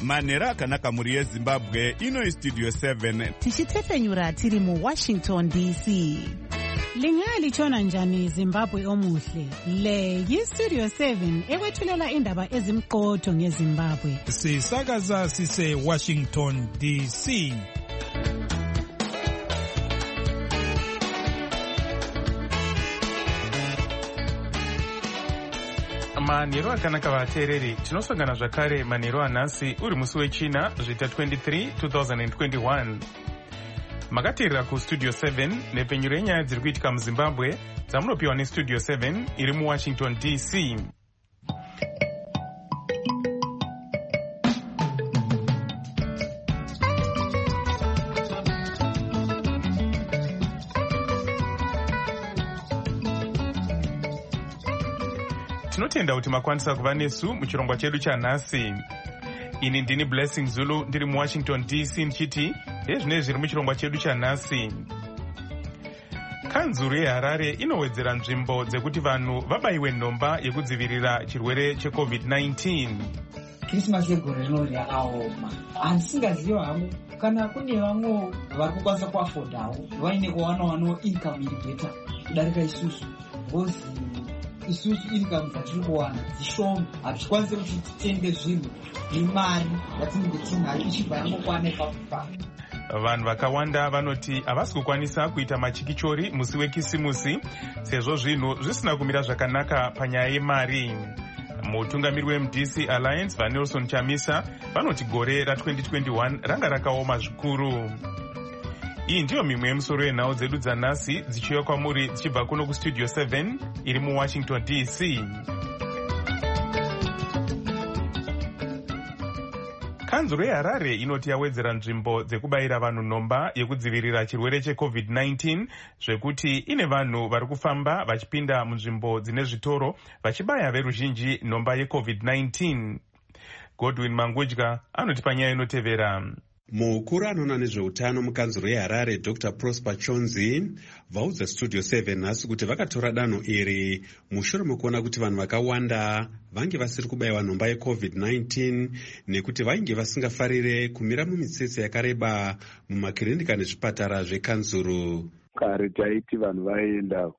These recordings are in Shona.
manheru akanaka mhuri yezimbabwe. Ino Studio 7 tichitefenyura tiri muWashington DC. Lingalitshona njani Zimbabwe omuhle? Le yiStudio 7 ekwethulela indaba ezimqotho ngeZimbabwe. Sisakaza sise Washington DC. Manheru akanaka vateereri, tinosangana zvakare manheru anhasi uri musi wechina zvita 23 2021. Makateerera kuStudio 7 nepfenyuro yenyaya dziri kuitika muZimbabwe dzamunopiwa neStudio 7 iri muWashington DC. Tinotenda kuti makwanisa kuva nesu muchirongwa chedu chanhasi. Ini ndini Blessing Zulu ndiri muWashington DC ndichiti ndezvine zviri muchirongwa chedu chanhasi. Kanzuru yeHarare inowedzera nzvimbo dzekuti vanhu vabayiwe nhomba yekudzivirira chirwere cheCovid-19. Krismasi yegore rino yakaoma. Handisingazivi hangu kana kune vamwe vari kukwanisa kuafodhawo vaine kwavanowana income iri beta kudarika isusu. Ngozi isusu income dzatiri kuwana dzishoma, hatikwanisi kuti titenge zvinhu nemari yatinenge tinayo ichibva yangokwana ipapo. Vanhu vakawanda vanoti havasi kukwanisa kuita machikichori musi wekisimusi sezvo zvinhu zvisina kumira zvakanaka panyaya yemari. Mutungamiri weMDC Alliance vaNelson Chamisa vanoti gore ra2021 ranga rakaoma zvikuru. Iyi ndiyo mimwe yemusoro yenhau dzedu dzanhasi dzichiuya kwamuri dzichibva kuno kuStudio 7 iri muWashington DC. Kanzuro yeHarare inoti yawedzera nzvimbo dzekubayira vanhu nhomba yekudzivirira chirwere cheCovid-19 zvekuti ine vanhu vari kufamba vachipinda munzvimbo dzine zvitoro vachibaya veruzhinji nhomba yeCovid-19. Godwin Mangudya anoti panyaya inotevera. Mukuru anoona nezveutano mukanzuro yeHarare Dr. Prosper Chonzi vaudza Studio 7 nhasi kuti vakatora danho iri mushure mekuona kuti vanhu vakawanda vange vasiri kubayiwa nhomba yeCovid-19 nekuti vainge vasingafarire kumira mumitsetse yakareba mumakirinika nezvipatara zvekanzuro. Kare taiti vanhu vaenda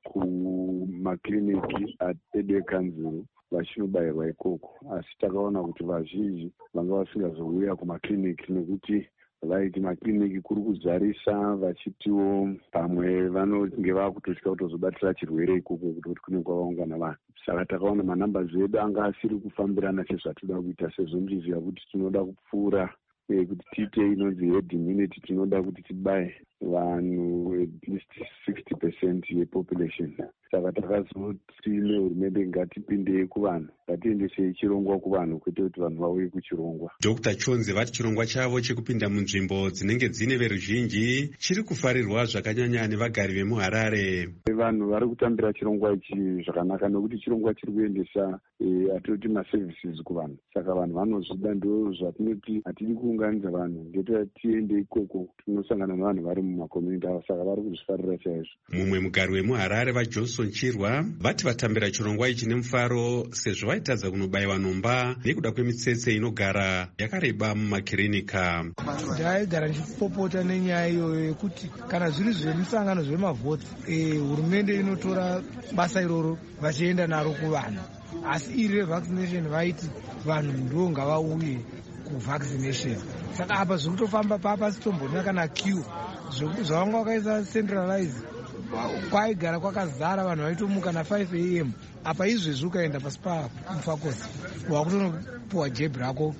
kumakiriniki edu ekanzuro vachinobayirwa ikoko, asi takaona kuti vazhinji vanga vasingazouya kumakiriniki nekuti vaiti makiriniki kuri kuzarisa vachitiwo pamwe vanonge vakutosvika kutozobatira chirwere ikoko kuti kune kwavaungana vanhu. Saka takaona manhamba edu anga asiri kufambirana sezvatoda kuita, sezvo ndiziva kuti tinoda kupfuura kuti tiite inonzi herd immunity, tinoda kuti tibaye vanhu at least 60% yepopulation. Saka takazoti nehurumende ngatipindei kuvanhu, ngatiendesei chirongwa kuvanhu kwete kuti vanhu vauye kuchirongwa. Dr. Chonzi vati chirongwa chavo chekupinda munzvimbo dzinenge dzine veruzhinji chiri kufarirwa zvakanyanya nevagari vemuHarare. Vanhu vari kutambira chirongwa ichi zvakanaka nekuti chirongwa chiri kuendesa atoti maservices kuvanhu. Saka vanhu vanozvida, ndo zvatinoti hatidi kuunganidza vanhu, ngetoda tiende ikoko tinosangana nevanhu vari mumakomuniti avo, saka vari kuzvifarira chaizvo. Mumwe mugari wemuHarare vaJohnson Chirwa vati vatambira chirongwa ichi nemufaro sezvo vaitadza kunobayiwa nhomba nekuda kwemitsetse inogara yakareba mumakirinika. Ndaigara ndichipopota nenyaya iyoyo yekuti kana zviri zvemusangano zvemavhoti hurumende inotora basa iroro vachienda naro kuvanhu, asi iri revaccination vaiti vanhu ndo ngavauye kuvaccination. Saka apa zviri kutofamba papasitombona kana queue zvavanga vakaisa centralize kwaigara kwakazara vanhu vaitomuka na5 am. Apa izvezvi ukaenda pasi pamufakosi wakutonopuwa jebhi rako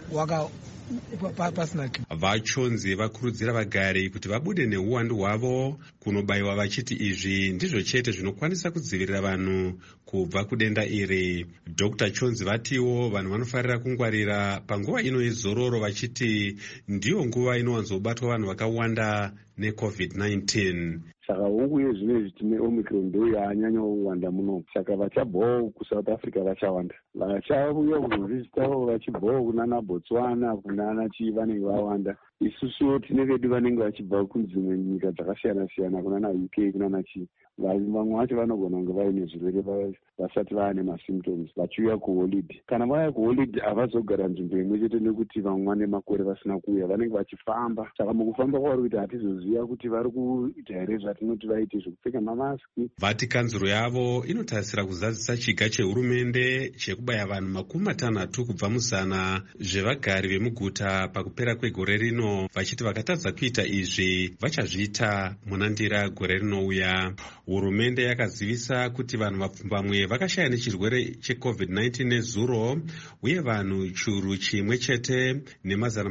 pasina queue. VaChonzi vakurudzira vagari kuti vabude neuwandu hwavo kunobayiwa vachiti izvi ndizvo chete zvinokwanisa kudzivirira vanhu kubva kudenda iri. Dr. Chonzi vatiwo vanhu vanofarira kungwarira panguva ino yezororo vachiti ndiyo nguva inowanzobatwa vanhu vakawanda neCovid-19. Saka unguye zvinezvi tine Omicron ndo yaanyanya kuwanda muno. Saka vachabvawo kuSouth Africa vachawanda. Vachauya kuzovhizitawo vachibvawo kunana Botswana kunana chii vanenge vawanda. Isusuwo tine vedu vanenge vachibva kunzimwe nyika dzakasiyana-siyana kunana UK kunana chii. Vamwe vacho vanogona kunge vaine zvirwere vasati vaane masymptoms vachiuya kuholidhi. Kana vauya kuholidhi havazogara nzvimbo imwe chete nekuti vamwe vane makore vasina kuuya, vanenge vachifamba. Saka mukufamba kwavo kuti hatizoziva kuti vari kuita here zvatinoti vaite zvekupfeka mamasiki. Vatikanzuro yavo inotarisira kuzadzisa chiga chehurumende chekubaya vanhu 60 kubva muzana zvevagari vemuguta pakupera kwegore rino, vachiti vakatadza kuita izvi vachazviita muna ndira gore rinouya. Hurumende yakazivisa kuti vanhu vapfumbamwe vakashaya nechirwere cheCovid-19 nezuro, uye vanhu chiuru chimwe chete nemazana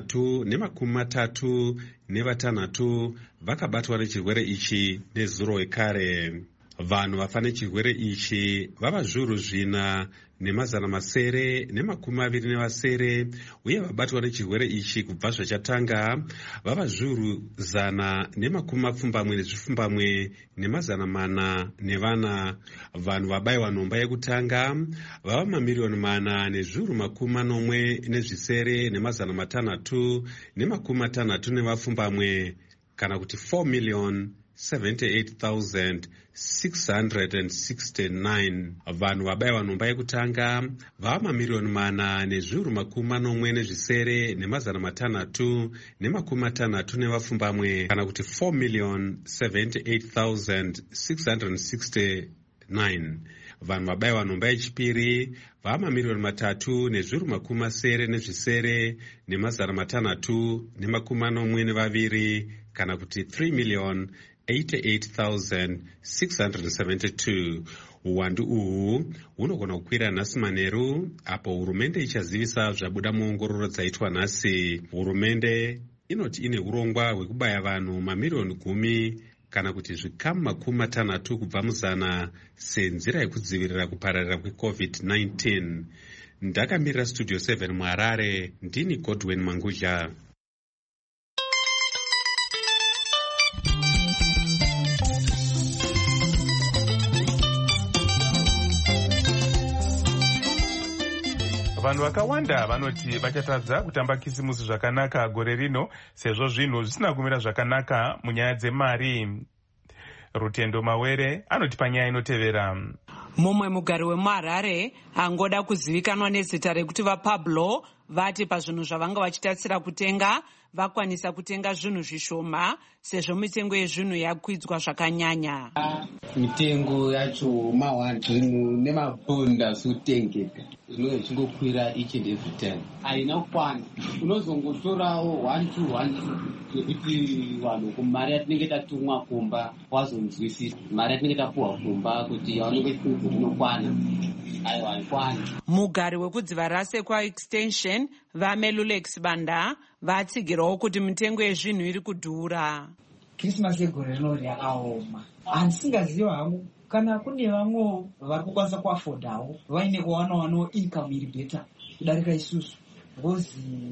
336 vakabatwa nechirwere ichi nezuro ekare. Vanhu vafa nechirwere ichi vava zviuru 4 nemazana 927, uye vabatwa nechirwere ichi kubva zvachatanga vava zviuru 170 nemazana 404. Vanhu vabayiwa nhomba yekutanga vava mamiliyoni 4 nezviuru 40 nemazana 660 kana kuti 4,078,669. Vanhu vabayiwa nhomba yekutanga vava mamiliyoni 4 nezviuru 40 nemazana 660 kana kuti 4,078,669. Vanhu vabayiwa nhomba yechipiri vava mamiliyoni 3 nezviuru 70 nemazana 642 kana kuti 3,088,672. Uwandu uhu hunogona kukwira nhasi manheru apo hurumende ichazivisa zvabuda muongororo dzaitwa nhasi. Hurumende inoti ine urongwa hwekubaya vanhu mamiliyoni 10 kana kuti zvikamu 60 kubva muzana senzira yekudzivirira kupararira kweCovid-19. Ndakamirira Studio 7 muHarare, ndini Godwin Mangudya. Vanhu vakawanda vanoti vachatadza kutamba kisimusi zvakanaka gore rino sezvo zvinhu zvisina kumira zvakanaka munyaya dzemari. Rutendo Mawere anoti panyaya inotevera. Mumwe mugari wemuHarare angoda kuzivikanwa nezita rekuti vaPablo vati pazvinhu zvavanga vachitarisira kutenga vakwanisa kutenga zvinhu zvishoma sezvo mitengo yezvinhu yakwidzwa zvakanyanya. Mitengo yacho zvinhu nemabhonda zvinotengeka zvinenge zvichingokwira each and every time. Haina kukwana, unozongotorawo 1-2 yekuti vanhu kumari yatinenge tatumwa kumba wazonzwisisa, mari yatinenge tapuhwa kumba kuti yaoneke kunze inokwana. Aiwa, haikwana. Mugari wekudziva rase kwaExtension vaMelulex Banda vatsigirawo kuti mitengo yezvinhu iri kudhura. Christmas yegore rino yakaoma. Handisingazivi hangu kana kune vamwe vari kukwanisa kuafodawo vaine kuwanawo income iri beta kudarika isusu, because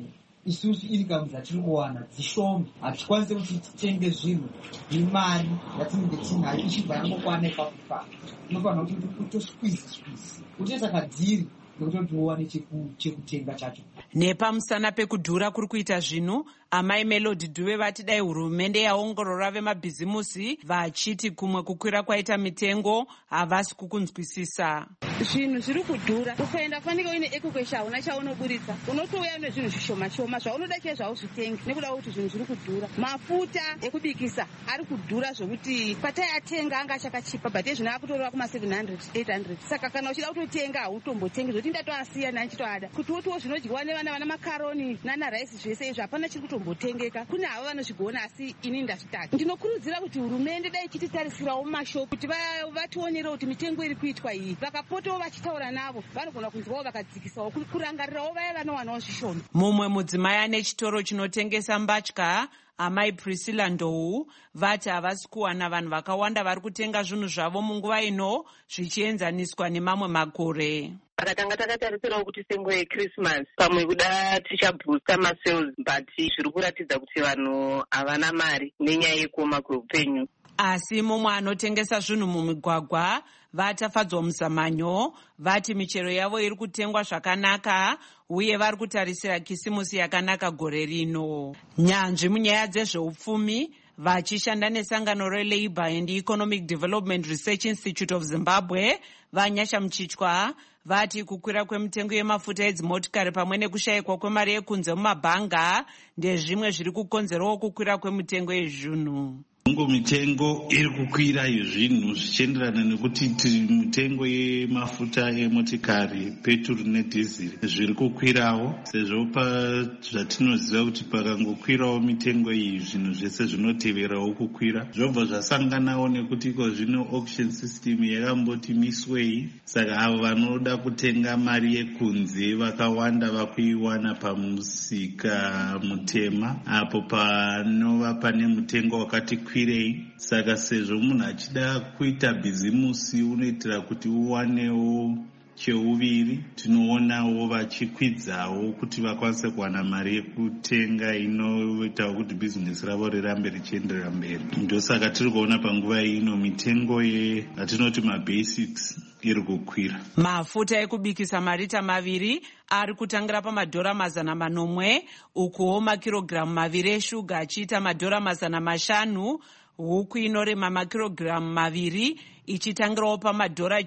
isusu income dzatiri kuwana dzishoma, hatikwanisi kuti titenge zvinhu nemari yatinenge tinayo ichibva yangokwana ipapo. Unofanira kuti kutosqueeze kuti takadhiri nekuti uwane chekutenga chacho. Nepamusana pekudhura kuri kuita zvinhu, amai Melody Dube vati dai hurumende yaongorora vemabhizimusi vachiti kumwe kukwira kwaita mitengo havasi kukunzwisisa. Zvinhu zviri kudhura, ukaenda kufanike uine ekukwesha hauna chaunoburitsa, unotouya nezvinhu zvishoma shoma zvaunoda chaiye zvauzvitengi nekuda kuti zvinhu zviri kudhura. Mafuta ekubikisa ari kudhura zvokuti pataiatenga anga achakachipa, but ezvino akutoreva kuma700-800. Saka kana uchida kutotenga hautombotengi zvokuti ndatoasiya nandichitoada kuti wotiwo zvinodyiwa nevana vana makaroni nanaraisi zvese izvi hapana chiri kutombotengeka. Kune havo vanozvigona asi ini ndazvitaki. Ndinokurudzira kuti hurumende dai ichititarisirawo mumashopu kuti vationerewo kuti mitengo iri kuitwa iyi, vakapotawo vachitaura navo vanogona kunzwawo vakadzikisawo kurangarirawo vaya vanowanawo zvishoma. Mumwe mudzimai ane chitoro chinotengesa mbatya amai Priscilla Ndou vati havasi kuwana vanhu vakawanda vari kutenga zvinhu zvavo munguva ino zvichienzaniswa nemamwe makore. Tanga takatarisirawo kuti senguva yeChristmas pamwe kuda tichabhusta masales, but zviri kuratidza kuti vanhu havana mari nenyaya yekuoma kweupenyu. Asi mumwe anotengesa zvinhu mumigwagwa vatafadzwa muzamanyo vati michero yavo iri kutengwa zvakanaka uye vari kutarisira kisimusi yakanaka gore rino. Nyanzvi munyaya dzezveupfumi vachishanda nesangano reLabour and Economic Development Research Institute of Zimbabwe Vanyasha Mchichwa vati kukwira kwemitengo yemafuta edzimotikari pamwe nekushayikwa kwemari yekunze mumabhanga ndezvimwe zviri kukonzerawo kukwira kwemitengo yezvinhu. Mitengo iri kukwira zvinhu zvichienderana nekuti mitengo yemafuta emotikari, petrol nedhiziri zviri kukwirawo, sezvo zvatinoziva kuti pakangokwirawo mitengo iyi zvinhu zvese zvinoteverawo kukwira. Zvobva zvasanganawo nekuti iko zvino auction system yakamboti miswei, saka avo vanoda kutenga mari yekunze vakawanda vakuiwana pamusika mutema, apo panova pane mutengo wakati kwirei. Saka sezvo munhu achida kuita bhizimusi unoitira kuti uwanewo cheuviri, tinoonawo vachikwidzawo kuti vakwanise kuwana mari yekutenga inoitawo kuti bhizinesi ravo rirambe richienderera mberi. Ndosaka tiri kuona panguva ino mitengo yatinoti mabasics iri kukwira. Mafuta ekubikisa marita 2 ari kutangira pamadhora 100, ukuwo makirogiramu 2 eshuga achiita madhora 500, huku inorema makirogiramu 2 ichitangirawo pamadhora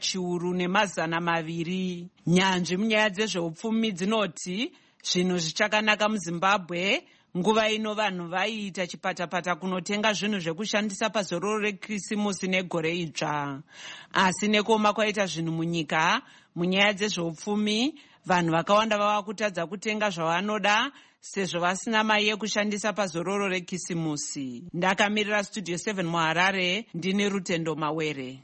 1,200. Nyanzvi munyaya dzezveupfumi dzinoti zvinhu zvichakanaka muZimbabwe. Nguva ino vanhu vaiita chipatapata kunotenga zvinhu zvekushandisa pazororo reKrisimusi negore idzva. Asi nekuoma kwaita zvinhu munyika munyaya dzezveupfumi, vanhu vakawanda vava kutadza kutenga zvavanoda sezvo vasina mari yekushandisa pazororo reKrisimusi. Ndakamirira Studio 7 muHarare, ndini Rutendo Mawere.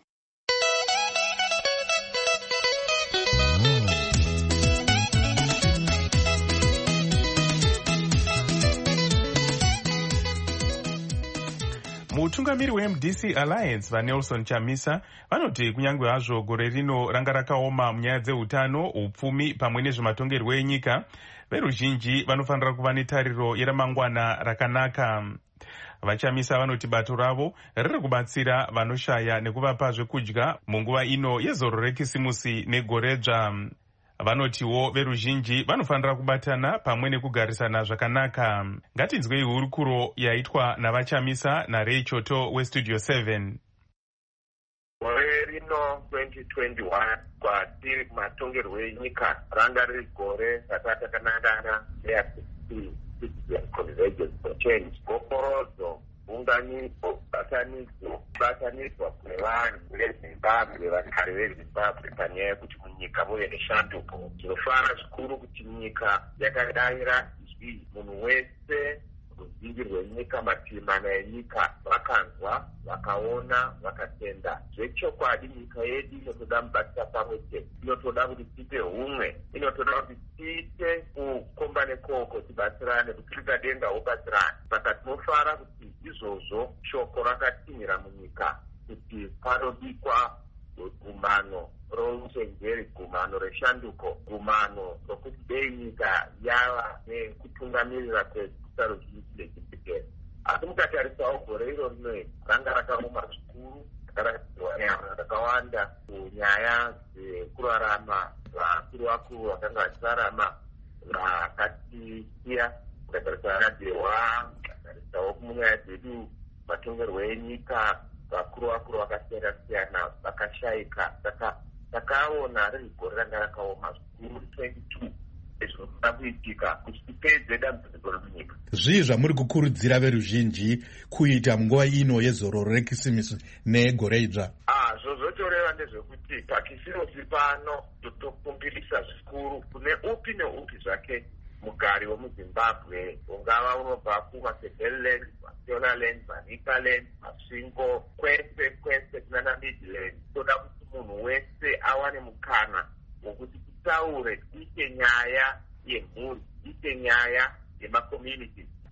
Mutungamiri weMDC Alliance vaNelson Chamisa vanoti kunyange hazvo gore rino ranga rakaoma munyaya dzeutano, upfumi pamwe nezvematongerwo enyika, veruzhinji vanofanira kuva netariro yeramangwana rakanaka. Vachamisa vanoti bato ravo riri kubatsira vanoshaya nekuvapa zvekudya munguva ino yezoro reKisimusi negore dzva. Vanotiwo veruzhinji vanofanira kubatana pamwe nekugarisana zvakanaka. Ngatinzwei hurukuro yaitwa navachamisa naRay Choto weStudio 7. Gore rino 2021 kwatiri matongerwo enyika ranga riri gore rakatakanangana neacitizen convergence for change, goporodzo, unganyiko, batanidzwa kwevanhu veZimbabwe, vagari veZimbabwe panyaya yekuti munyika muve neshanduko. Tinofara zvikuru kuti nyika yakadayira izvi, munhu wese ruzhinji rwenyika, mativi mana enyika vakanzwa, vakaona, vakatenda. Zvechokwadi nyika yedu inotoda mubatisa pamwe chete, inotoda kuti tiite humwe, inotoda kuti tiite kukomba nekoko, tibatsirane, kuti rikadenga wobatsirane. Saka tinofara kuti izvozvo shoko rakatinhira munyika kuti panodikwa gumano rouchenjeri, gumano reshanduko, gumano rokuti dei nyika yava nekutungamirira kweguta ruzhinji rechipikeni. Asi mukatarisawo gore iro rino ranga rakaoma zvikuru, rakaratidzwa nehamha dzakawanda kunyaya dzekurarama, vakuru vakanga vachirarama vakatisiya. Mukatarisa radhihwa, mukatarisawo munyaya dzedu matongerwo enyika, vakuru vakasiyana-siyana vakashayika. Saka takaona riri gore ranga rakaoma zvikuru 22 zvinoda kuitika kuti tipedze dambudziko remunyika. Zvii zvamuri kukurudzira veruzhinji kuita munguva ino yezororo reKisimusi negore idzva? Zvozotoreva ndezvekuti paKisimusi pano totokumbirisa zvikuru kune upi neupi zvake mugari wemuZimbabwe, ungava unobva kumaSebeleland, maShonaland, maNicaland, maSvingo, kwese kunana Midland. Toda kuti munhu wese awane mukana wokuti titaure, tiite nyaya yemhuri, tiite nyaya yemakommunity,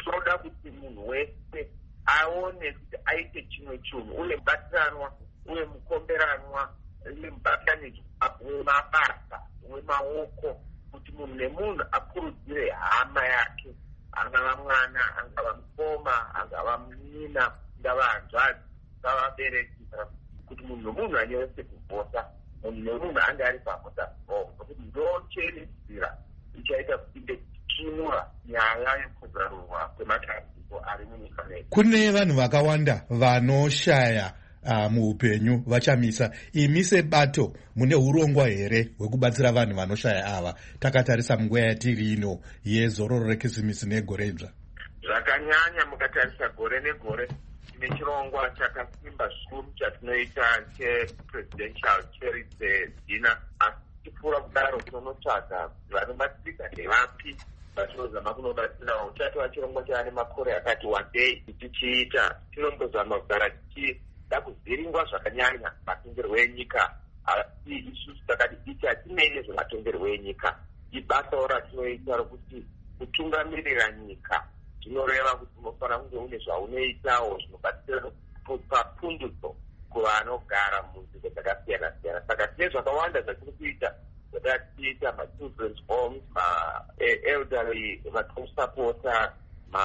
toda kuti munhu wese aone kuti aite chimwe chinhu, uye mubatiranwa, uye mukomberanwa, uye mubatanidzwa wemabasa, wemaoko, kuti munhu nemunhu akurudzire hama yake, angava mwana, angava mukoma, angava munina, angava hanzvadzi, angava abereki, kuti munhu nemunhu anyerese kuvhota, munhu nemunhu ange ari pavhota nokuti ndocheredzira ichaita kuti chinura nyaya yekuzarurwa kwematambudziko ari munyika medu. Kune vanhu vakawanda vanoshaya muupenyu vachamisa. Imi sebato mune urongwa here hwekubatsira vanhu vanoshaya ava, takatarisa munguva yatiri ino yezororo rekisimusi negore idzva? Zvakanyanya mukatarisa gore negore tine chirongwa chakasimba zvikuru chatinoita chepresidential charity dinner. Asi tipfuura kudaro tinonotsvaga vanobatsirika ndevapi vatinozama kunobatsirawo. Uchatova chirongwa chaane makore akati wandei tichiita, tinombozama kugara tichida kuvhiringwa zvakanyanya matongerwo enyika. Asi isusu takati ichi hatinei nezvematongerwo enyika. Ibasawo ratinoita rokuti kutungamirira nyika zvinoreva kuti unofanira kunge une zvaunoitawo zvinobatsira papundutso kuvanogara munzvimbo dzakasiyana-siyana. Saka tine zvakawanda zvatiri kuita, zvatatiita ma-children's homes, ma-elderly vatinosapota,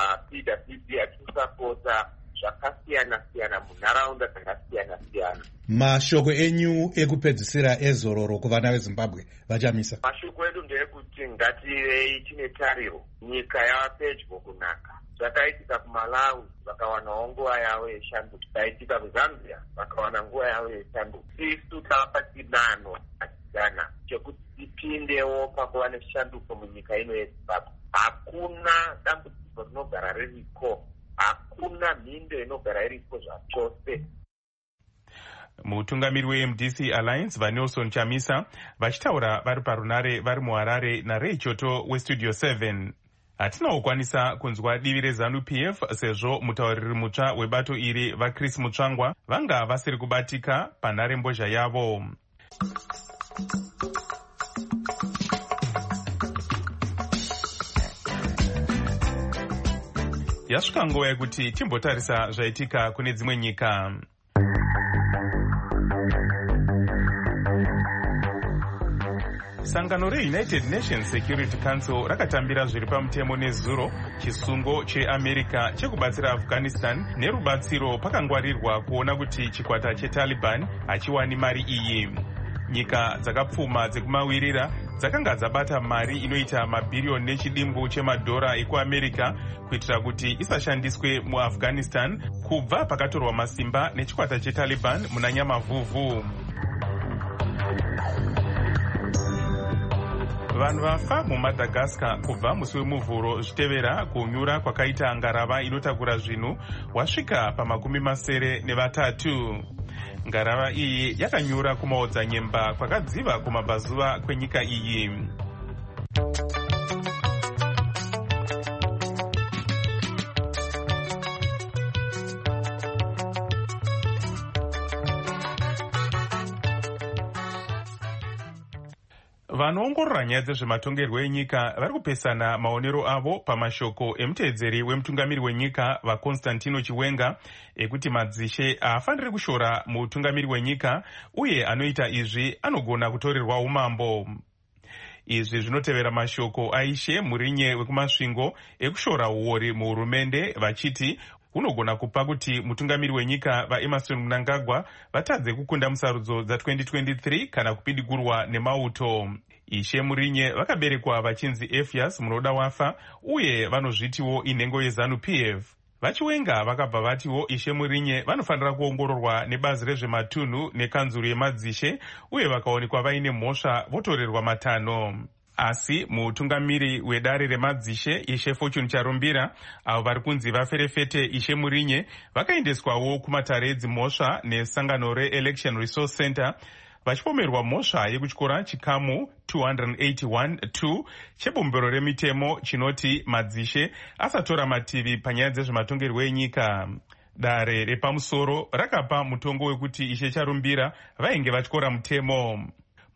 ma-PWD atinosapota, zvakasiyana-siyana munharaunda dzakasiyana-siyana. Mashoko enyu ekupedzisira ezororo kuvana veZimbabwe vachamisa? Mashoko edu ndeekuti ngativei tine tariro, nyika yava pedyo kunaka. Zvakaitika kuMalawi vakawanawo nguva yavo yeshanduko, zvakaitika kuZambia vakawana nguva yavo yeshanduko. Isu tava tinano achigana chekuti tipindewo pakuva neshanduko munyika ino yeZimbabwe. Hakuna dambudziko rinogara ririko, hakuna mhindo inogara iriko zvachose. Mutungamiri weMDC Alliance vaNelson Chamisa vachitaura vari parunare vari muHarare naRay Choto weStudio 7. Hatina kukwanisa kunzwa divi reZANU-PF sezvo mutauriri mutsva webato iri vaChris Mutsvangwa vanga vasiri kubatika panhare mbozha yavo. Yasvika nguva yekuti timbotarisa zvaitika kune dzimwe nyika. Sangano reUnited Nations Security Council rakatambira zviri pamutemo nezuro chisungo cheAmerica chekubatsira Afghanistan nerubatsiro pakangwarirwa kuona kuti chikwata cheTaliban hachiwani mari iyi. Nyika dzakapfuma dzekumawirira dzakanga dzabata mari inoita mabhiriyoni nechidimbu chemadhora ekuAmerica kuitira kuti isashandiswe muAfghanistan kubva pakatorwa masimba nechikwata cheTaliban muna Nyamavhuvhu. Vanhu vafa muMadagascar kubva musi wemuvhuro zvichitevera kunyura kwakaita ngarava inotakura zvinhu wasvika pa23. Ngarava iyi yakanyura kumaodzanyemba kwakadziva kumabvazuva kwenyika iyi. Vanoongorora nyaya dzezvematongerwo enyika vari kupesana maonero avo pamashoko emuteedzeri wemutungamiri wenyika vaConstantino Chiwenga ekuti madzishe haafaniri kushora mutungamiri wenyika uye anoita izvi anogona kutorerwa umambo. Izvi zvinotevera mashoko aishe Murinye wekumasvingo ekushora uori muhurumende vachiti unogona kupa kuti mutungamiri wenyika vaEmerson Mnangagwa vatadze kukunda musarudzo dza2023 kana kupidigurwa nemauto. Ishe Murinye vakaberekwa vachinzi Ephias munoda wafa uye vanozvitiwo inhengo yeZANU-PF. Vachiwenga vakabva vatiwo Ishe Murinye vanofanira kuongororwa nebazi rezvematunhu nekanzuru yemadzishe uye vakaonekwa vaine mhosva votorerwa matanho. Asi mutungamiri wedare remadzishe Ishe Fortune Charumbira avo vari kunzi vaferefete Ishe Murinye vakaendeswawo kumatare edzimhosva nesangano reElection Resource Center vachipomerwa mhosva yekutyora chikamu 281-2 chebumbiro remitemo chinoti madzishe asatora mativi panyaya dzezvematongerwo enyika. Dare repamusoro rakapa mutongo wekuti Ishe Charumbira vainge vatyora mutemo.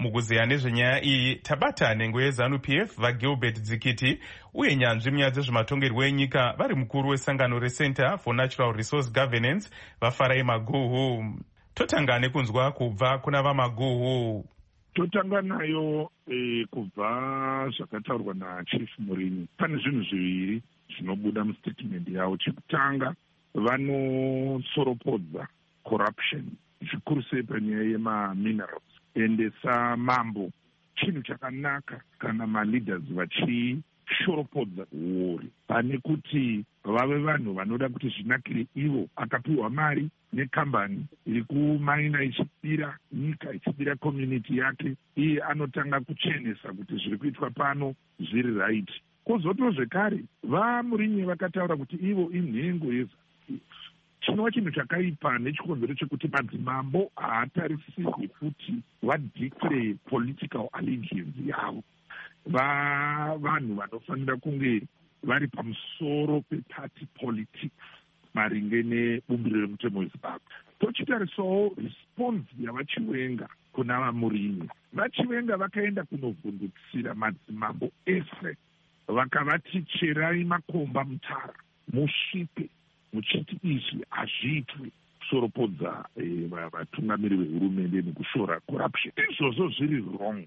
mukuzeya nezvenyaya iyi tabata nhengo yeZANU-PF vaGilbert Dzikiti uye nyanzvi munyaya dzezvematongerwo enyika vari mukuru wesangano reCenter for Natural Resource Governance vaFarai Maguhu. Totanga nekunzwa kubva kuna vaMaguhu. Totanga nayo kubva zvakataurwa naChief Murinyi. Pane zvinhu zviviri zvinobuda mustatement yavo. Chekutanga, vanosoropodza corruption zvikuru sei panyaya yemaminerals. Ende samambo chinhu chakanaka kana maleaders vachishoropodza uori pane kuti vave vanhu vanoda kuti zvinakire ivo akapiwa mari nekambani iri kumaina ichibira nyika ichibira community yake, iye anotanga kuchenesa kuti zviri kuitwa pano zviri right. Kozoto zvekare vaMurinyi vakataura kuti ivo inhengo yeZANU-PF. Chinova chinhu chakaipa nechikonzero chekuti madzimambo haatarisirwi kuti vadeclare political allegiance yavo. Vanhu vanofanira kunge vari pamusoro peparty politics maringe nebumbiro remutemo weZimbabwe. Tochitarisawo response yavaChiwenga kuna vaMurinyi. VaChiwenga vakaenda kunovhundukisira madzimambo ese vakavati cherai makomba mutara musvipe muchiti izvi hazviitwi kusoropodza vatungamiri vehurumende nekushora corruption. Izvozvo zviri wrong.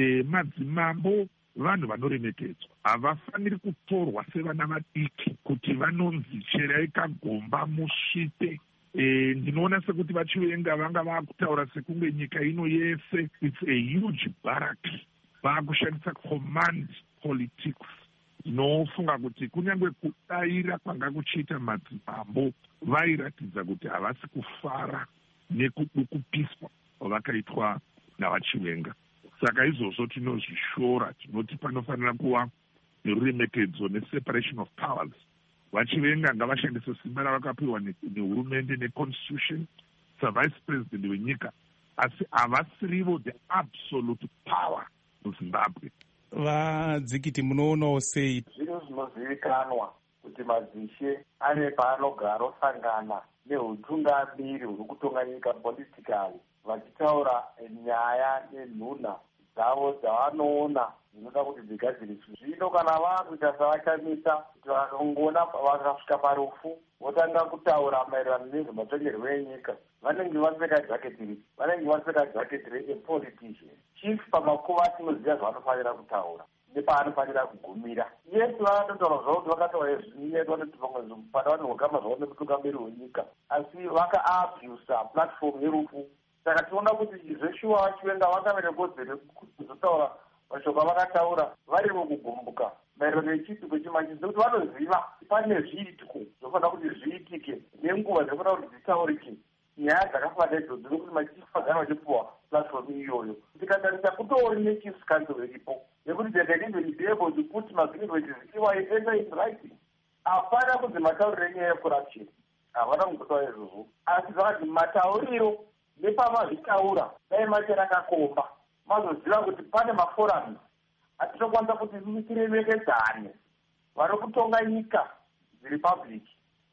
Madzimambo vanhu vanoremekedzwa, havafaniri kutorwa sevana vadiki kuti vanonzi cherai kagomba musvipe. Ndinoona sekuti vaChiwenga vanga vakutaura sekunge nyika ino yese it's a huge barrack, vakushandisa command politics. Ndinofunga kuti kunyange kudaira kwanga kuchiita madzimambo vairatidza kuti havasi kufara nekudukupiswa vakaitwa navaChiwenga. Saka izvozvo tinozvishora, tinoti panofanira kuva neruremekedzo neseparation of powers. VaChiwenga ngavashandise simba ravakapiwa nehurumende neconstitution savice president wenyika, asi havasirivo the absolute power muZimbabwe. VaDzikiti munoonawo sei? Zvinhu zvinozivikanwa kuti madzishe ane paanogara osangana neutungamiri huri kutonga nyika politically, vachitaura nyaya nenhuna dzavo dzavanoona zvinoda kuti dzigadziriswe. Zvino kana vakuita savachamisa kuti vakangona vakasvika parufu votanga kutaura maererano nezvematongerwo enyika, vanenge vasipfeka jaketi iri, vanenge vasipfeka jaketi repolitician. Chief pamakuva tinoziva zvavanofanira kutaura nepaanofanira kugumira. Yesu vakatotaura zvavo kuti vakataura zvinetwa nekuti pamwe pada vanogama zvavo nekutungamiri wenyika, asi vakaabusa platform yerufu. Saka tinoona kuti zveshuwa vaChiwenga vakamere kodzero kuzotaura mashoko avakataura vari mukugumbuka maererano nechipiko chimanje, sekuti vanoziva pane zviitiko zvofanira kuti zviitike nenguva dzofanira kuti dzitaurike. Nyaya dzakafanana idzodzo nokuti machifu agara vachipuwa platform iyoyo. Tikatarisa kutori nechiefs council iripo nekuti they can even be able to put magreevances enter in writing. Hapana kunzi matauriro enyaya yecorruption, havana kungotaura izvozvo, asi zvakati matauriro nepamazvitaura dai machera kakomba mazoziva kuti pane maforums atinokwanisa kuti tiremekedzane vari kutonga nyika dzirepublic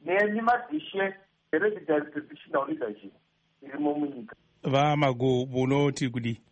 nemadishe hereditary traditional leadership irimo munyika. VaMaguhu munoti kudi?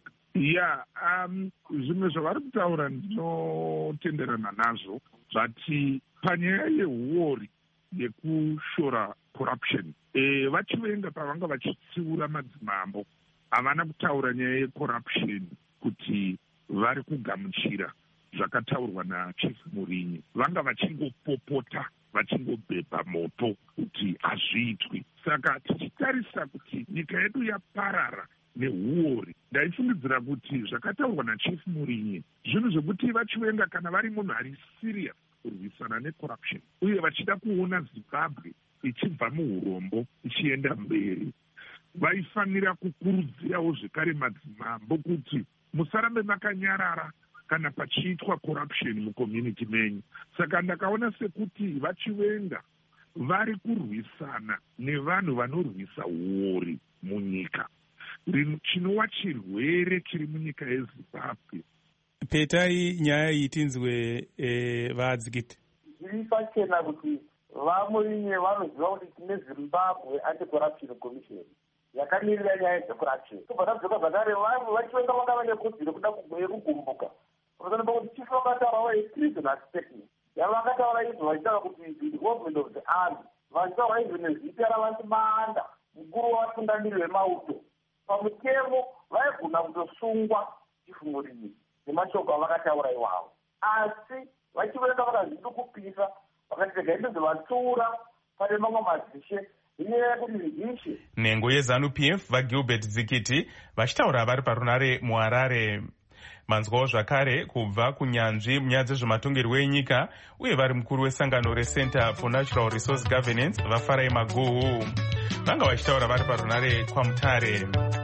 Zvimwe zvavari kutaura ndinotenderana nazvo, zvati panyaya yehuori yekushora corruption, vaChiwenga pavanga vachitsiura madzimambo havana kutaura nyaya yecorruption kuti vari kugamuchira zvakataurwa naChief Murinyi. Vanga vachingopopota vachingobhebha moto kuti hazviitwi. Saka tichitarisa kuti nyika yedu yaparara nehuori, ndaifungidzira kuti zvakataurwa naChief Murinyi zvinhu zvekuti vaChiwenga kana vari munhu ari serious kurwisana necorruption uye vachida kuona Zimbabwe ichibva muurombo ichienda mberi, vaifanira kukurudzirawo zvekare madzimambo kuti musarambe makanyarara kana pachiitwa corruption mucommunity menyu. Saka ndakaona sekuti vaChiwenga vari kurwisana nevanhu vanorwisa huori munyika, chinova chirwere chiri munyika yeZimbabwe. Petai nyaya iyi tinzwe vaDzikiti. Zviri pachena kuti vaMurinyi vanoziva kuti tine Zimbabwe Anti-Corruption Commission. yakamirira nyaya dzecorruption. tobva tadzoka zvakare vamwe vachivenga vanga vane kodzero kuda yekugumbuka panosanapa kuti chief vakataura treasonous statement yavo vakataura izvo vachitaura kuti the involvement of the army vachitaura izvo nezita ravanti maanda mukuru wavatungamiri vemauto pamutemo vaigona kutosungwa chifungurii nemashoko avakataura iwavo, asi vachivenga vakazvidi kupisa vakati regaindozovantura pane mamwe mazishe inyaya yekuti zvishe. Nhengo yeZANU-PF vaGilbert Dzikiti vachitaura vari parunare muHarare. Manzwawo zvakare kubva kunyanzvi munyaya dzezvematongerwo enyika uye vari mukuru wesangano reCenter for Natural Resource Governance vaFarai Maguhu vanga vachitaura vari parunare kwaMutare.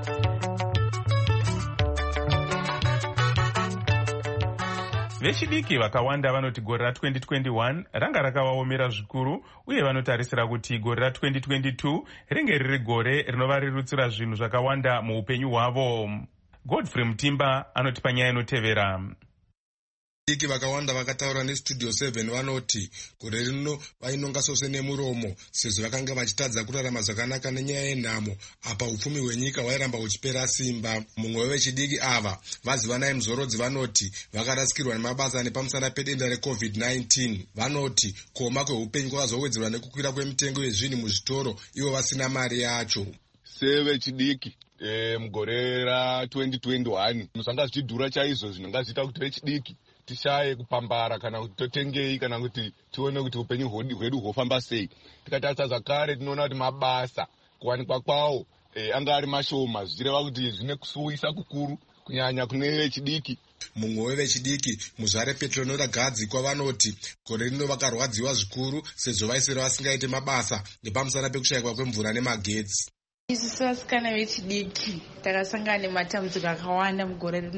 Vechidiki vakawanda vanoti gore ra2021 ranga rakavaomera zvikuru uye vanotarisira kuti gore ra2022 ringe riri gore rinovarerutsira zvinhu zvakawanda muupenyu hwavo. Godfrey Mutimba anoti panyaya inotevera. Vechidiki vakawanda vakataura neStudio 7 vanoti gore rino vainonga sose nemuromo sezvo vakanga vachitadza kurarama zvakanaka nenyaya yenhamo apa upfumi hwenyika hwairamba huchipera simba. Mumwe wevechidiki ava Vazivanai Muzorodzi vanoti vakarasikirwa nemabasa nepamusana pedenda reCovid-19. Vanoti kuoma kweupenyu kwakazowedzerwa nekukwira kwemitengo yezvinhu muzvitoro ivo vasina mari yacho. Sevechidiki mugore ra2021 zvanga zvichidhura chaizvo zvinonga zviita kuti vechidiki tishaye kupambara kana kuti totengei kana kuti tione kuti upenyu hwedu hwofamba sei. Tikatarisa zvakare tinoona kuti mabasa kuwanikwa kwawo anga ari mashoma zvichireva kuti zvine kusuwisa kukuru kunyanya kune vechidiki. Mumwe wevechidiki Muzvare Petronora Gadzikwa vanoti gore rino vakarwadziwa zvikuru sezvo vaisera vasingaite mabasa nepamusana pekushayikwa kwemvura nemagetsi. Isu sevasikana vechidiki takasangana nematambudziko akawanda mugore rino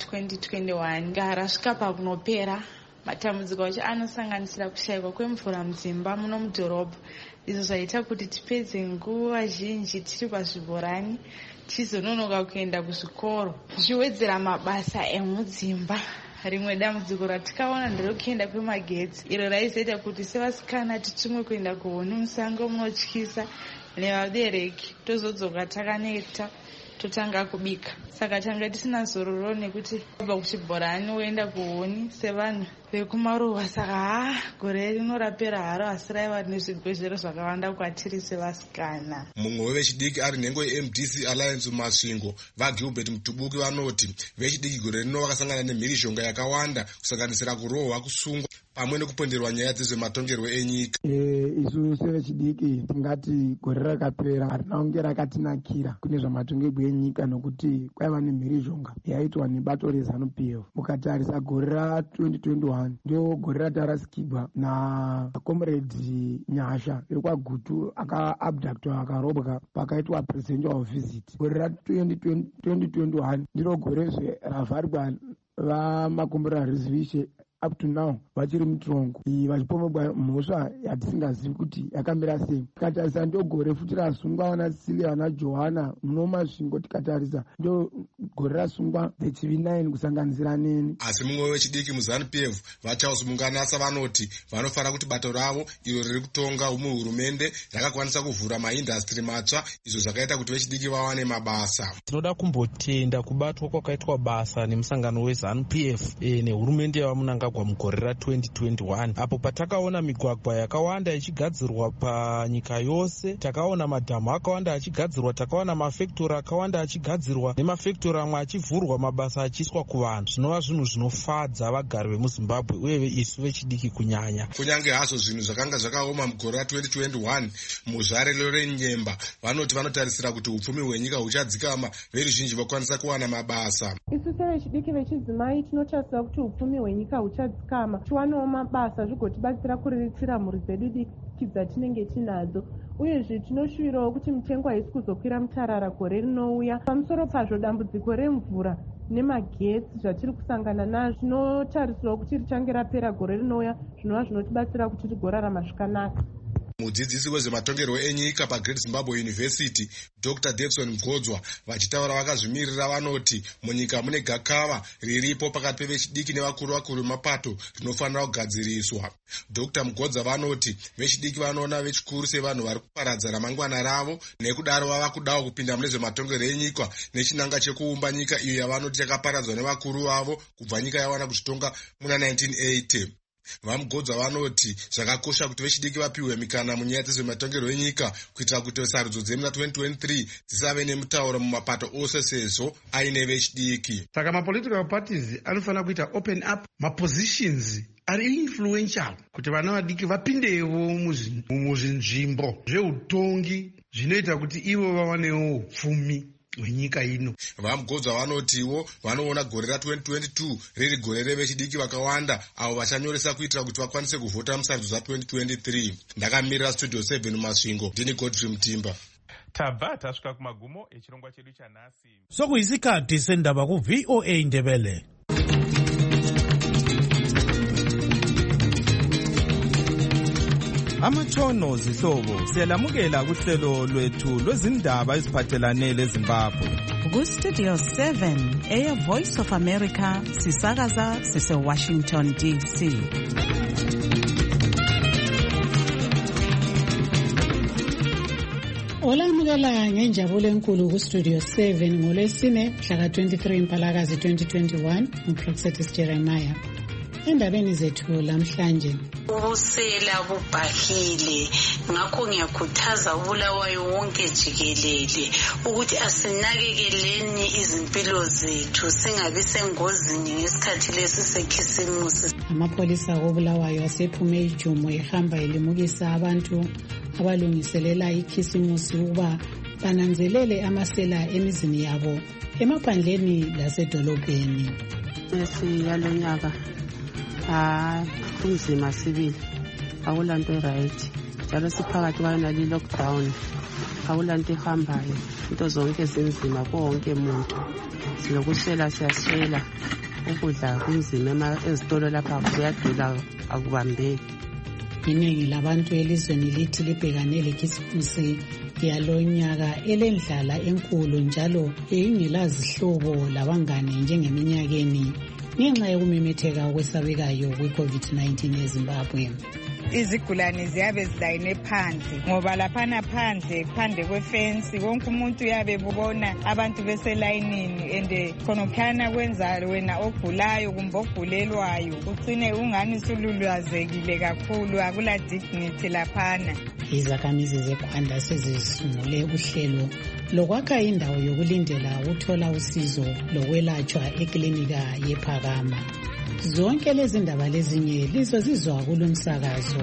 ra2021 garasvika pakunopera. Matambudziko acho anosanganisira kushayikwa kwemvura mudzimba muno mudhorobha, izvo zvaita kuti tipedze nguva zhinji tiri pazvibhorani tichizononoka kuenda kuzvikoro, zvichiwedzera mabasa emudzimba. Rimwe dambudziko ratikaona nderekuenda kwemagetsi, iro raizoita kuti sevasikana titumwe kuenda kuhuni musango munotyisa nevabereki tozodzoka takaneta totanga kubika. Saka tanga tisina zororo nekuti kubva kuchibhorani woenda kuhuni sevanhu vekumaruwa. Saka gore rino rapera haro asi raiva nezvigwezvero zvakawanda kwatiri sevasikana. Mumwe wevechidiki ari nhengo yeMDC Alliance Masvingo vaGilbert Mutubuki vanoti vechidiki gore rino vakasangana nemhirishonga yakawanda kusanganisira kurohwa, kusungwa pamwe nekuponderwa nyaya dzezvematongerwo enyika. Isu sevechidiki tingati gore rakapera harina kunge rakatinakira kune zvamatongerwo enyika nokuti kwaiva nemhirishonga yaitwa nebato reZANU-PF. Mukatarisa gore ra2021 ndio gore ratarasikirwa naComrade Nyasha ekwaGutu akaabductwa akarobwa pakaitwa presidential visit. Gore ra2021 ndiro gorezve ravharwa vamakombora reservation up to now vachiri mutorongo vachipomogwa mhosva yatisingazivi kuti yakamira sei. Tikatarisa ndio gore futi rasungwa vana Cecilia vana Johanna muno Masvingo. Tikatarisa ndio gore rasungwa vechivi9 kusanganisira neni. Asi mumwe wechidiki muZANU-PF vaCharles Munganasa vanoti vanofanira kuti bato ravo iro riri kutonga muhurumende rakakwanisa kuvhura maindastri matsva izvo zvakaita kuti vechidiki vawane mabasa. Tinoda kumbotenda kubatwa kwakaitwa basa nemusangano weZANU-PF nehurumende yavamunanga mugore ra2021 apo patakaona migwagwa yakawanda ichigadzirwa panyika yose, takaona madhamu akawanda achigadzirwa, takaona mafektori akawanda achigadzirwa nemafektori amwe achivhurwa mabasa achiswa kuvanhu. Zvinova zvinhu zvinofadza vagari vemuZimbabwe uye isu vechidiki kunyanya. Kunyange hazvo zvinhu zvakanga zvakaoma mugore ra2021 muzvare lorenyemba vanoti vanotarisira kuti upfumi hwenyika huchadzikama, veruzhinji vakwanisa kuwana mabasa. Isu sevechidiki vechidzimai tinotarisira kuti upfumi hwenyika huchadzikama, tiwanewo mabasa zvigotibatsira kuriritira mhuri dzedu diki dzatinenge tinadzo. Uyezve tinoshuvirawo kuti mitengo haisi kuzokwira mutarara gore rinouya. Pamusoro pazvo dambudziko remvura nemagetsi zvatiri kusangana nazvo tinotarisirawo kuti richange rapera gore rinouya, zvinova zvinotibatsira kuti tigorarama zvakanaka. Mudzidzisi wezvematongerwo enyika paGreat Zimbabwe University Dr. Davidson Mgodzwa vachitaura vakazvimirira vanoti munyika mune gakava riripo pakati pevechidiki nevakuru vemapato rinofanira kugadziriswa. Dr. Mgodzwa vanoti vechidiki vanoona vechikuru sevanhu vari kuparadza ramangwana ravo, nekudaro vava kudawo kupinda mune zvematongerwo enyika nechinanga chekuumba nyika iyo yavanoti yakaparadzwa nevakuru vavo kubva nyika yawana kuzvitonga muna 1980. Vamgodzwa vanoti zvakakosha kuti vechidiki vapiwe mikana munyaya dzezvematongerwo enyika kuitira kuti sarudzo dzemuna 2023 dzisave nemutauro mumapato ose sezvo aine vechidiki. Saka mapolitical parties anofanira kuita open up mapositions ari influential kuti vana vadiki vapindewo muzvinzvimbo zveutongi zvinoita kuti ivo vawanewo upfumi hwenyika ino. Vamgodzwa vanotiwo vanoona gore ra2022 riri gore revechidiki vakawanda avo vachanyoresa kuitira kuti vakwanise kuvhota musarudzo za2023. Ndakamirira Studio 7 mumasvingo, ndini Godfrey Mutimba. Tabva tasvika kumagumo echirongwa chedu chanhasi. Sokuyisikhathi sendaba ku VOA Ndebele. Amatshono zihlobo siyalamukela kuhlelo lwethu lwezindaba eziphathelane leZimbabwe. Ku-Studio 7 Air Voice of America sisakaza sise-Washington DC. Olamukela ngenjabulo enkulu ku-Studio 7 ngolwesine mhla ka-23 Mpalakazi 2021 nguProfetis Jeremiah. Endabeni zethu lamhlanje, ubusela bubhahile, ngakho ngiyakhuthaza uBulawayo wonke jikelele ukuthi asinakekeleni izimpilo zethu singabi sengozini ngesikhathi lesi sekhisimusi. Amapholisa koBulawayo asephume ijumo ehamba elimukisa abantu abalungiselela ikhisimusi ukuba bananzelele amasela emizini yabo emaphandleni lasedolobheni. Yalonyaka kunzima sibili, akulanto right, njalo siphakathi kwayonali lockdown, akulanto ehambayo, into zonke zinzima konke umuntu, silokuswela siyaswela, ukudla kunzima ezitolo lapha kuyadula akubambeki. Iningi labantu elizweni lithi libhekane lekhisimusi yalonyaka elendlala enkulu njalo ingelazihlobo labangane njengeminyakeni ngenxa yokumemetheka okwesabekayo kwe-COVID-19 eZimbabwe. Izigulane ziyabe zilayine phandle ngoba laphana phandle kwefensi wonke umuntu uyabe bubona abantu beselayinini ende khonokhana kwenza wena ogulayo kumbe ogulelwayo ucine ungani sululwazekile kakhulu, akula dignity laphana. Izakhamizi zeKhanda sezisungule uhlelo lokwakha indawo yokulindela ukuthola usizo lokwelatshwa eklinika yePhakama. Zonke lezi ndaba lezinye lizozizwa kulo msakazo.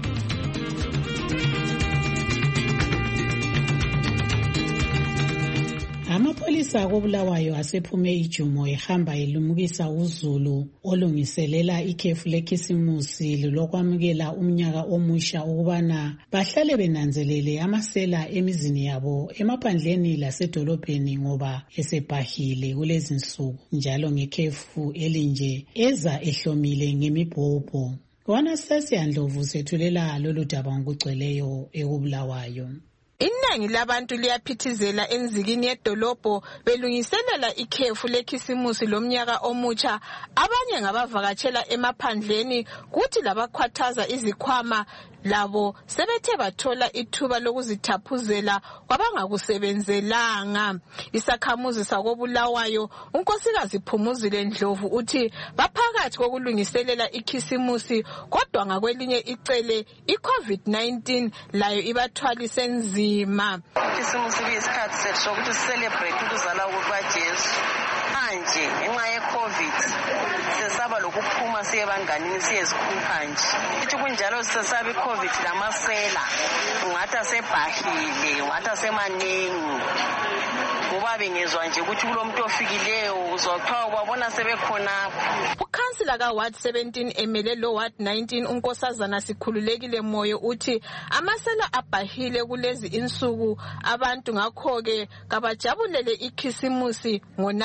Amapholisa koBulawayo asephume ijumo ehamba elumukisa uZulu olungiselela ikhefu lekhisimusi lokwamukela umnyaka omusha ukubana bahlale benanzelele amasela emizini yabo emaphandleni lasedolobheni ngoba esebhahile kulezi nsuku, njalo ngekhefu elinje eza ehlomile ngemibhobho. Anastasia Ndlovu sethulela lolu daba ngokugcweleyo ekoBulawayo. Iningi labantu liyaphithizela enzikini yedolobho belungiselela ikhefu lekhisimusi lomnyaka omutsha. Abanye ngabavakatshela emaphandleni kuthi labakhwathaza izikhwama labo sebethe bathola ithuba lokuzithaphuzela kwabangakusebenzelanga. Isakhamuzi sakoBulawayo unkosikazi Phumuzile Ndlovu uthi baphakathi kokulungiselela ikhisimusi kodwa ngakwelinye icele iCovid-19 layo ibathwalise nzima. Ikhisimusi kuyisikhathi sethu sokuthi sicelebrate ukuzalwa kukaJesu. Manje ngenxa yeCovid sesaba lokuphuma siye banganini siyezikhupha nje. Ithi kunjalo sesaba iCovid lamasela ungathi asebhahile, ungathi asemaningi. Ngoba bengezwa nje ukuthi kulo muntu ofikileyo uzothiwa ubabona sebekhonapho. Ukhansila kaWard 17 emele lo Ward 19 unkosazana Sikhululekile Moyo uthi amasela abhahile kulezi insuku abantu ngakho ke kabajabulele ikhisimusi ngonanzelo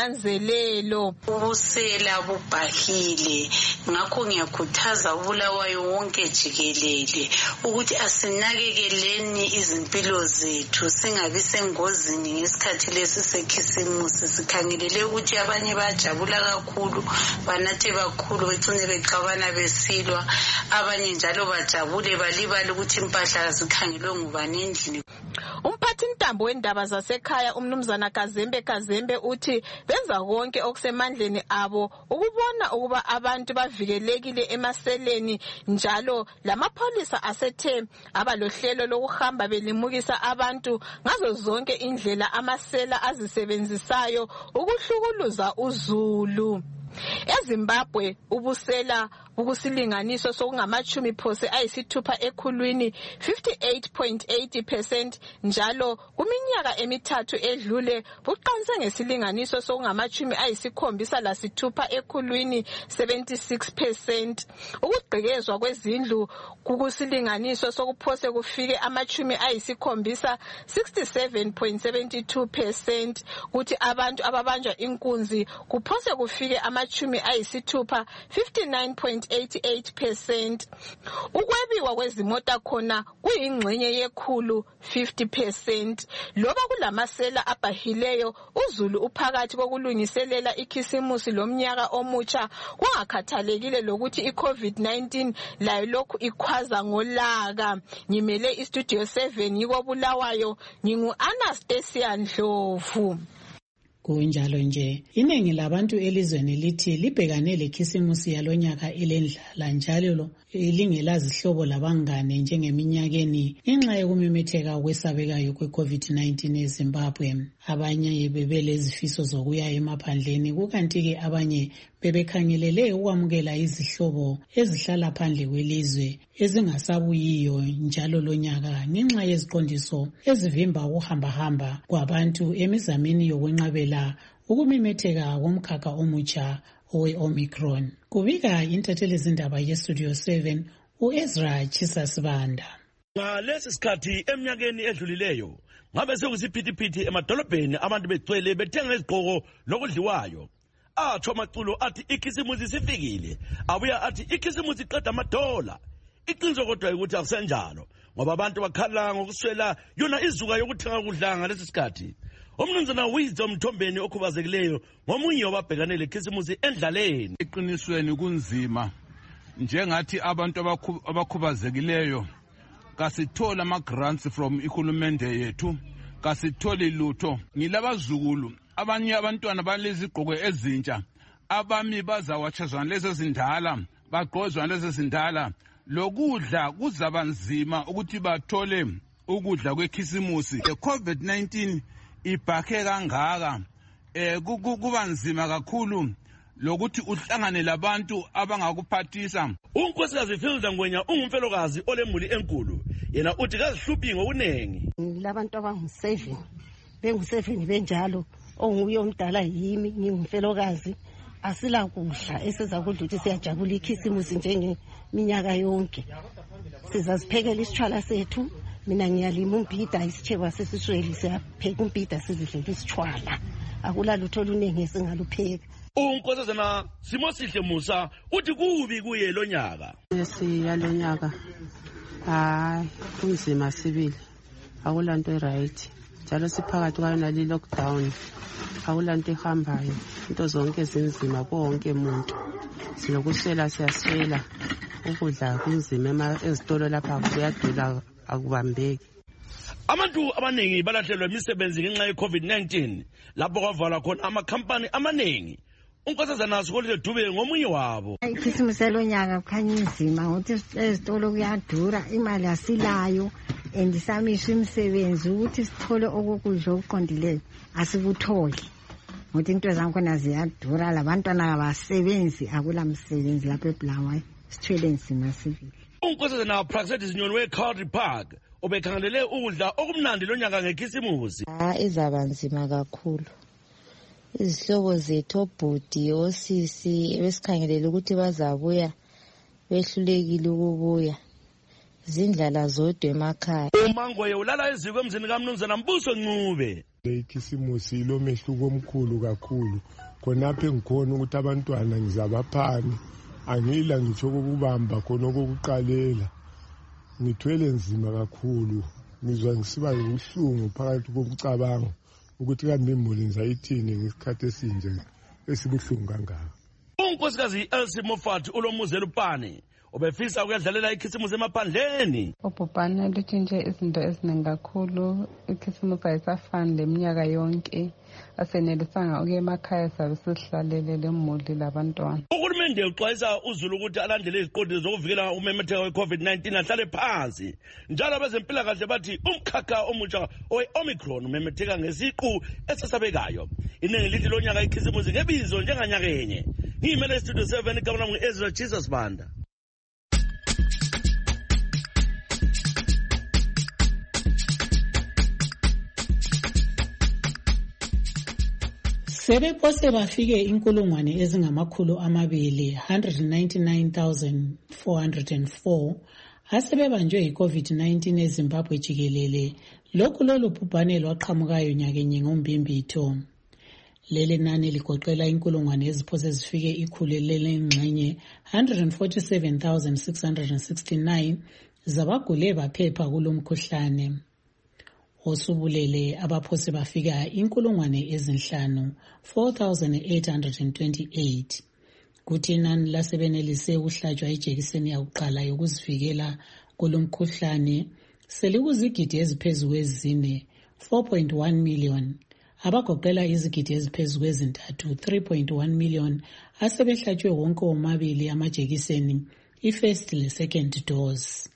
inkazimulo. Ubusela bubhahile, ngakho ngiyakhuthaza ubulawayo wonke jikelele ukuthi asinakekeleni izimpilo zethu, singabi sengozini ngesikhathi lesi sekhisimusi. Sikhangelele ukuthi abanye bayajabula kakhulu, banathe kakhulu, becine bexabana besilwa, abanye njalo bajabule balibale ukuthi impahla zikhangelwe ngubani endlini. Umphathi ntambo wendaba zasekhaya umnumzana Kazembe uthi benza konke okusemandleni abo ukubona ukuba abantu bavikelekile emaseleni, njalo lamapholisa asethe abalohlelo lokuhamba belimukisa abantu ngazo zonke indlela amasela azisebenzisayo ukuhlukuluza uzulu. EZimbabwe ubusela ukusilinganiso sokungamachumi phose ayisithupha ekhulwini 58.80%, njalo kuminyaka emithathu edlule buqanse ngesilinganiso sokungamachumi ayisikhombisa lasithupha ekhulwini 76%. Ukugqekezwa kwezindlu kukusilinganiso sokuphose kufike amachumi ayisikhombisa 67.72%, kuthi abantu ababanjwa inkunzi kuphose kufike amachumi ayisithupha 59.88%. Ukwebiwa kwezimota khona kuyingxenye yekhulu 50%. Loba kulamasela abhahileyo, uzulu uphakathi kokulungiselela ikhisimusi lomnyaka omutsha, kungakhathalekile lokuthi iCovid-19 layo lokhu ikhwaza ngolaka. Ngimele iStudio 7 ngikobulawayo, ngingu-Anastasia Ndlovu. Kunjalo nje, iningi labantu elizweni lithi libhekane lekhisimusi yalonyaka elendlala njalo lingelazihlobo labangane njengeminyakeni ngenxa yokumemetheka kwesabekayo kwe-COVID-19 eZimbabwe. Abanye bebelezifiso zokuya emaphandleni, kukanti-ke abanye bebekhangelele ukwamukela izihlobo ezihlala phandle kwelizwe ezingasabuyiyo njalo lonyaka ngenxa yeziqondiso ezivimba ukuhambahamba kwabantu emizameni yokwenqabela ukumemetheka komkhakha omutsha owe-Omicron. Kubika intatheli zindaba yeStudio 7 u-Ezra Chisasibanda. Ngalesi sikhathi eminyakeni edlulileyo ngabe sekusiphithiphithi emadolobheni, abantu begcwele bethenga izigqoko lokudliwayo. Atsho amaculo athi ikhisimusi sifikile, abuya athi ikhisimusi iqeda amadola. Iqiniso kodwa ukuthi akusenjalo, ngoba abantu bakhala ngokuswela yona izuka yokuthenga kudla ngalesi sikhathi. Umnumzana Wisdom Mthombeni okhubazekileyo ngomunye wababhekane lekhisimusi endlaleni. Eqinisweni kunzima, njengathi abantu abakhubazekileyo kasithola ama-grants from ihulumende yethu, kasitholi lutho. Ngilabazukulu, abanye abantwana balezigqoko ezintsha, abami bazawatshazwana lezi zindala, bagqozwana lezi zindala. Lokudla kuzaba nzima ukuthi bathole ukudla kwekhisimusi. COVID-19 ibhakhe kangaka, kuba nzima kakhulu lokuthi uhlangane labantu abangakuphathisa. Unkosikazi Filda Ngwenya ungumfelokazi olemuli enkulu, yena uthi kazihluphi ngokunengi. Labantu abangu-7 bengu-7 benjalo, onguye omdala yimi, ngingumfelokazi, asila kudla eseza kudla ukuthi siyajabula ikhisimusi njengeminyaka yonke. Sizaziphekela isitshwala sethu, mina ngiyalima umbhida, isitsheba sesisweli siyapheka umbhida sizidlela isitshwala. Akula lutho oluningi esingalupheka. Unkosazana Simosihle Musa uthi kubi kuye lo nyaka. Yalonyaka hayi kunzima sibili, akulanto eright, njalo siphakathi kwayona lockdown, akulanto ehambayo, into zonke zinzima konke umuntu. Silokuswela siyaswela, ukudla kunzima ezitolo lapha kuyadula, akubambeki. Abantu abaningi balahlelwa imisebenzi ngenxa ye-COVID-19 lapho kwavalwa khona amakhampani amaningi. Unkosazana Sikolile Dube ngomunye wabo. Ikhisimusi yalonyaka kukhanya inzima ngokuthi ezitolo kuyadura, imali asilayo, andisamisha imisebenzi ukuthi sithole okokudla okuqondileyo asikutholi. Ngokuthi into zakhona ziyadura, labantwana abasebenzi, akula msebenzi lapha eBulawayo, sithwele nzima sibili. Unkosazana Praxetis Nyoni we-Country Park obekhangelele ukudla okumnandi lonyaka ngekhisimusi. Izaba nzima kakhulu. Izihlobo zethu, obhudi, osisi, besikhangelele ukuthi bazabuya behlulekile ukubuya zindlala zodwa emakhaya. uMangoye ulala eziko emzini kaMnumzana Mbuso Ncube. Ikhisimusi lomehluko omkhulu kakhulu khonapho engikhona ukuthi abantwana ngizabaphani angila ngitsho kokubamba khona kokuqalela ngithwele nzima kakhulu ngizwa ngisiba ubuhlungu phakathi kokucabanga ukuthi kambe imuli ngizayithini ngesikhathi esinje esibuhlungu kangaka. uNkosikazi Elsie Moffat ulomuzela uPane ubefisa ukudlalela ikhisimusi emaphandleni. ubhubhane lutshintshe izinto eziningi kakhulu. Ikhisimusi ayisafani leminyaka yonke, asenelisanga ukuya emakhaya sabe sihlalele lemuli labantwana. Uhulumende uxwayisa uZulu ukuthi alandele iziqondiso zokuvikela umemetheko we-COVID-19 ahlale phansi. Njalo abezempilakahle bathi umkhakha omutsha owe-Omicron umemetheka ngesiqu esesabekayo. Iningi lithi lonyaka ikhisimusi ngebizo njenganyaka enye. Ngiyimele Studio 7 igama lami ngu-Ezra Jesus Banda. Sebephose bafike inkulungwane ezingamakhulu amabili 199,404 asebebanjwe yi-COVID-19 eZimbabwe jikelele. Lokhu lolu bhubhane lwaqhamukayo nyakenye ngoMbimbitho. Leli nani ligoqela inkulungwane eziphose zifike ikhulu lelengxenye 147,669 zabagule baphepha kulomkhuhlane. Osubulele abaphose bafika inkulungwane ezinhlanu 4,828. Kuthi inani lasebenelise ukuhlatshwa ijekiseni yakuqala yokuzivikela kulomkhuhlane selikuzigidi eziphezu kwezine 4.1 million. Abagoqela izigidi eziphezu kwezintathu 3.1 million asebehlatshwe wonke womabili amajekiseni i-first le-second dose.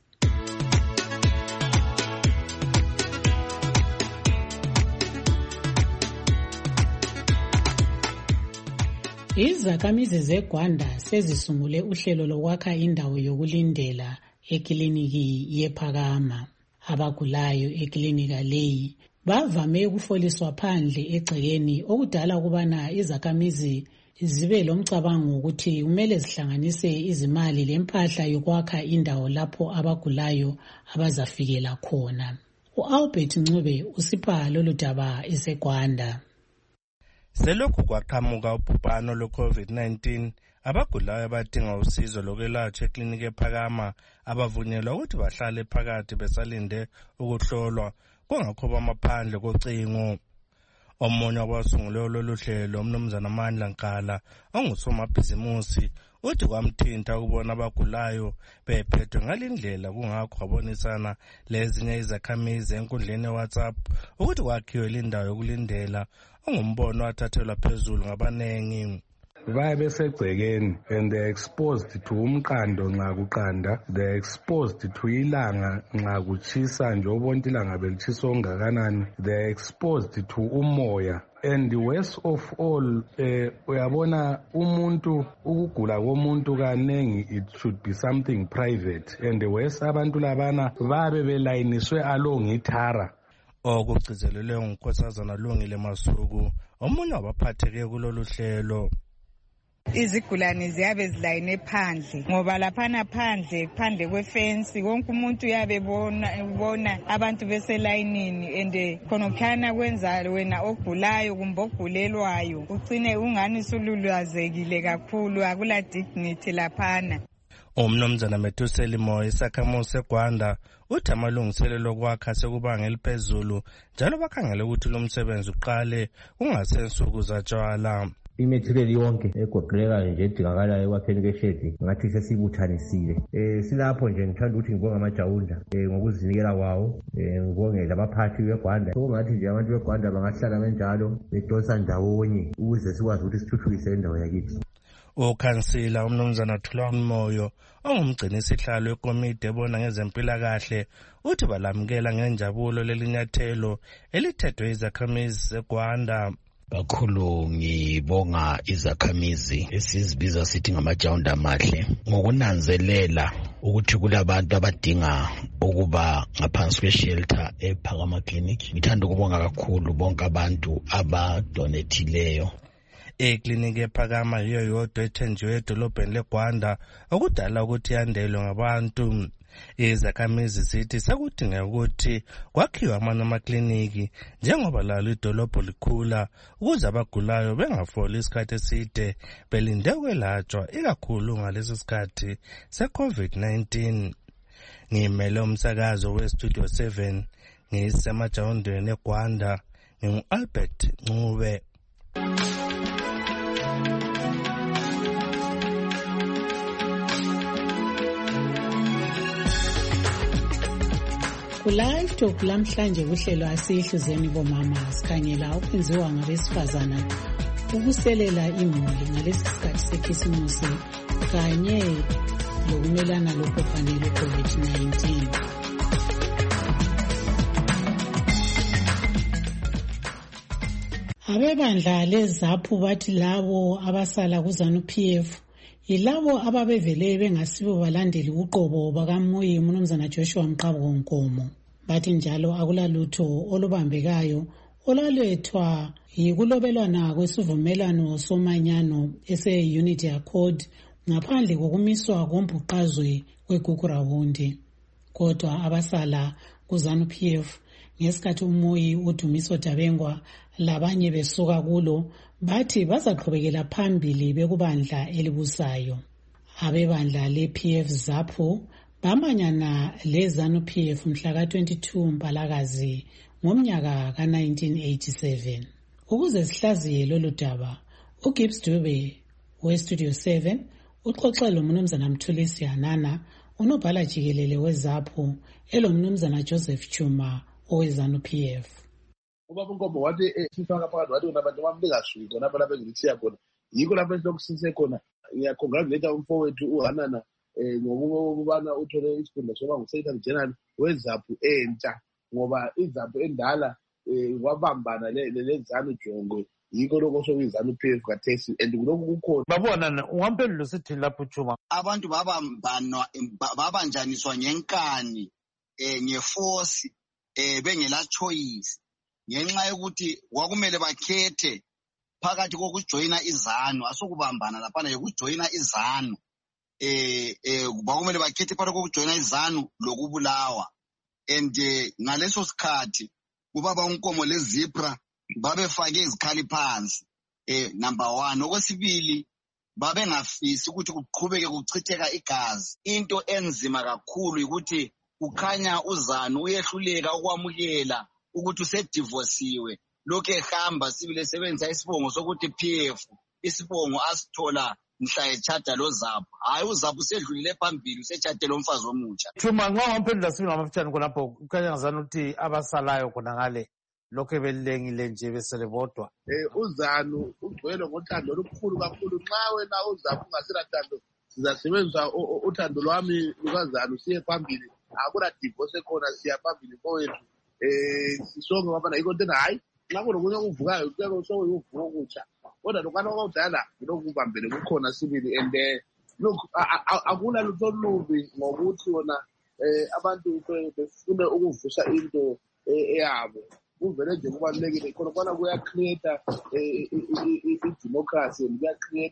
Izakhamizi zeGwanda sezisungule uhlelo lokwakha indawo yokulindela ekliniki yePhakama. Abagulayo eklinika leyi bavame ukufoliswa phandle egcekeni okudala ukubana izakhamizi zibe lomcabango ukuthi kumele zihlanganise izimali lempahla yokwakha indawo lapho abagulayo abazafikela khona. U-Albert Ncube usipha lolu daba eseGwanda. Selokhu kwaqhamuka ubhubhano lwe-COVID-19, abagulayo badinga usizo lokwelatshwa ekliniki ePhakama abavunyelwa ukuthi bahlale phakathi besalinde ukuhlolwa kungakho bamaphandle kocingo. Omunye wabasungule lolu hlelo uMnumzana Amandla Nkala ongusomabhizimusi uthi kwamthinta ukubona abagulayo bephethwe ngalindlela kungakho wabonisana lezinye izakhamizi enkundleni yeWhatsApp ukuthi kwakhiwe lindawo yokulindela ongumbono wathathelwa phezulu ngabanengi. Baye besegcekeni and they're exposed to umqando nxa kuqanda, they're exposed to ilanga nxa kutshisa nje ubonke ilanga belitshisa ongakanani, they're exposed to umoya. And the worst of all, uyabona umuntu ukugula komuntu kanengi, it should be something private, and the worst abantu labana babe belayiniswe along ithara. Okugcizelelwe nguNkosazana Lungile Masuku omunye wabaphatheke kulolu hlelo. Izigulane ziyabe zilayine phandle ngoba laphana phandle kwefensi wonke umuntu uyabe bona abantu beselayinini ende khonokhana kwenza wena ogulayo kumbe ogulelwayo ucine ungani sululazekile kakhulu, akula dignity laphana. Umnumzana Methuseli Moyo isakhamuzi seGwanda uthi amalungiselelo okwakha sekuba ngeliphezulu njalo bakhangele ukuthi lo msebenzi uqale kungasensuku zatshwala. Imaterial yonke egoqeleka nje edingakalayo ekwakheni kweshedi ngathi sesibuthanisile. Silapho nje ngithanda ukuthi ngibonge amajawunda ngokuzinikela kwawo, ngibonge labaphathi beGwanda. Sokungathi nje abantu beGwanda bangahlala benjalo bedonsa ndawonye ukuze sikwazi ukuthi sithuthukise indawo yakithi. Ukhansila uMnumzana Thulani Moyo ongumgcinisihlalo wekomiti ebona ngezempilakahle uthi balamukela ngenjabulo lelinyathelo elithethwe izakhamizi zeGwanda. Kakhulu ngibonga izakhamizi esizibiza sithi ngamajawunda amahle ngokunanzelela ukuthi kulabantu abadinga ukuba ngaphansi kweshelter ePhakama Clinic. Ngithanda ukubonga kakhulu bonke abantu abadonethileyo. Ekliniki ePhakama yiyo yodwa ethenjiwe edolobheni leGwanda okudala ukuthi yandelwe ngabantu. Izakhamizi zithi sekudingeka ukuthi kwakhiwe amanye amakliniki njengoba lalo idolobho likhula ukuze abagulayo bengafoli isikhathi eside belinde ukwelatshwa ikakhulu ngalesi sikhathi se-COVID-19. Ngimele umsakazo weStudio 7 ngisemajawundeni eGwanda ngingu-Albert Ncube. Ku-Live Talk lamhlanje kuhlelo asihluzeni bomama sikhangela okwenziwa ngabesifazana ukuselela imuli ngalesi sikhathi sekhisimusi kanye lokumelana lobhubhane lwe-COVID-19. Abebandla leZAPU bathi labo abasala kuZANU-PF yilabo ababevele bengasibo balandeli uqobo bakaMuyi Mnumzana Joshua Mqaboko Nkomo. Bathi njalo akulalutho olubambekayo olalethwa yikulobelwana kwesivumelwano somanyano ese-Unity Accord ngaphandle kokumiswa kombhuqazwe kweGugurawundi. Kodwa abasala kuZANU-PF ngesikhathi uMuyi uDumiso Dabengwa labanye besuka kulo bathi bazaqhubekela phambili bekubandla elibusayo. Abebandla le-PF ZAPU bamanyana le-ZANU-PF mhla ka-22 Mpalakazi ngomnyaka ka-1987. Ukuze sihlaziye lolu daba, uGibbs Dube weStudio 7 uxoxele uMnumzana Mthulisi Hanana, unobhala jikelele weZAPU, elomnumzana Joseph Chuma oweZANU-PF. Ubaba Nkomo wathi sifaka phakathi wathi unabantu bambekashwi khona lapha engithiya khona yikho lapha esilokusise khona. Ngiyacongratulate umfowethu uHanana ngokubana uthole isikhundla soba ngu-Secretary General weZAPU entsha ngoba iZAPU endala wabambana le-ZANU Jongo yikho lokho sokuyiZANU-PF kathesi and kulokhu kukhona. Babona ungamphendula sithi lapho Chuma abantu babanjaniswa ngenkani ngeforce bengela choice ngenxa yokuthi kwakumele bakhethe phakathi kokujoyina iZANU asokubambana laphana yokujoyina iZANU kwakumele bakhethe phakathi kokujoyina iZANU lokubulawa and ngaleso sikhathi ubaba uNkomo leZipra babefake izikhali phansi number 1. Okwesibili babengafisi ukuthi kuqhubeke kuchitheka igazi. Into enzima kakhulu ukuthi kukhanya uZANU uyehluleka ukwamukela ukuthi usedivosiwe lokho ehamba sibile sebenzisa isibongo sokuthi PF isibongo asithola mhla echada lo ZAPU. Hayi uZAPU usedlulile phambili usechatela umfazi omutsha. Chuma nxa ungamphendula sibili ngamafitshane khonapho kukhanya ngazana ukuthi abasalayo khona ngale lokho ebelilengile nje besele bodwa. uZANU ugcwele ngothando olukhulu kakhulu. Nxa wena uZAPU ungasela thando sizasebenzisa uthando lwami lukaZANU siye phambili. Akula divorce khona siya phambili mfowethu. Sisonke ngapha yikho into hayi nxa kunokunye okuvukayo kuyeke sokuvuka okutsha kodwa lokana okudala lokubambele kukhona sibili and look akula lutho olubi ngokuthi wona abantu befune ukuvusa into eyabo kuvele nje kubalulekile khona kwana kuya create i-democracy and kuya create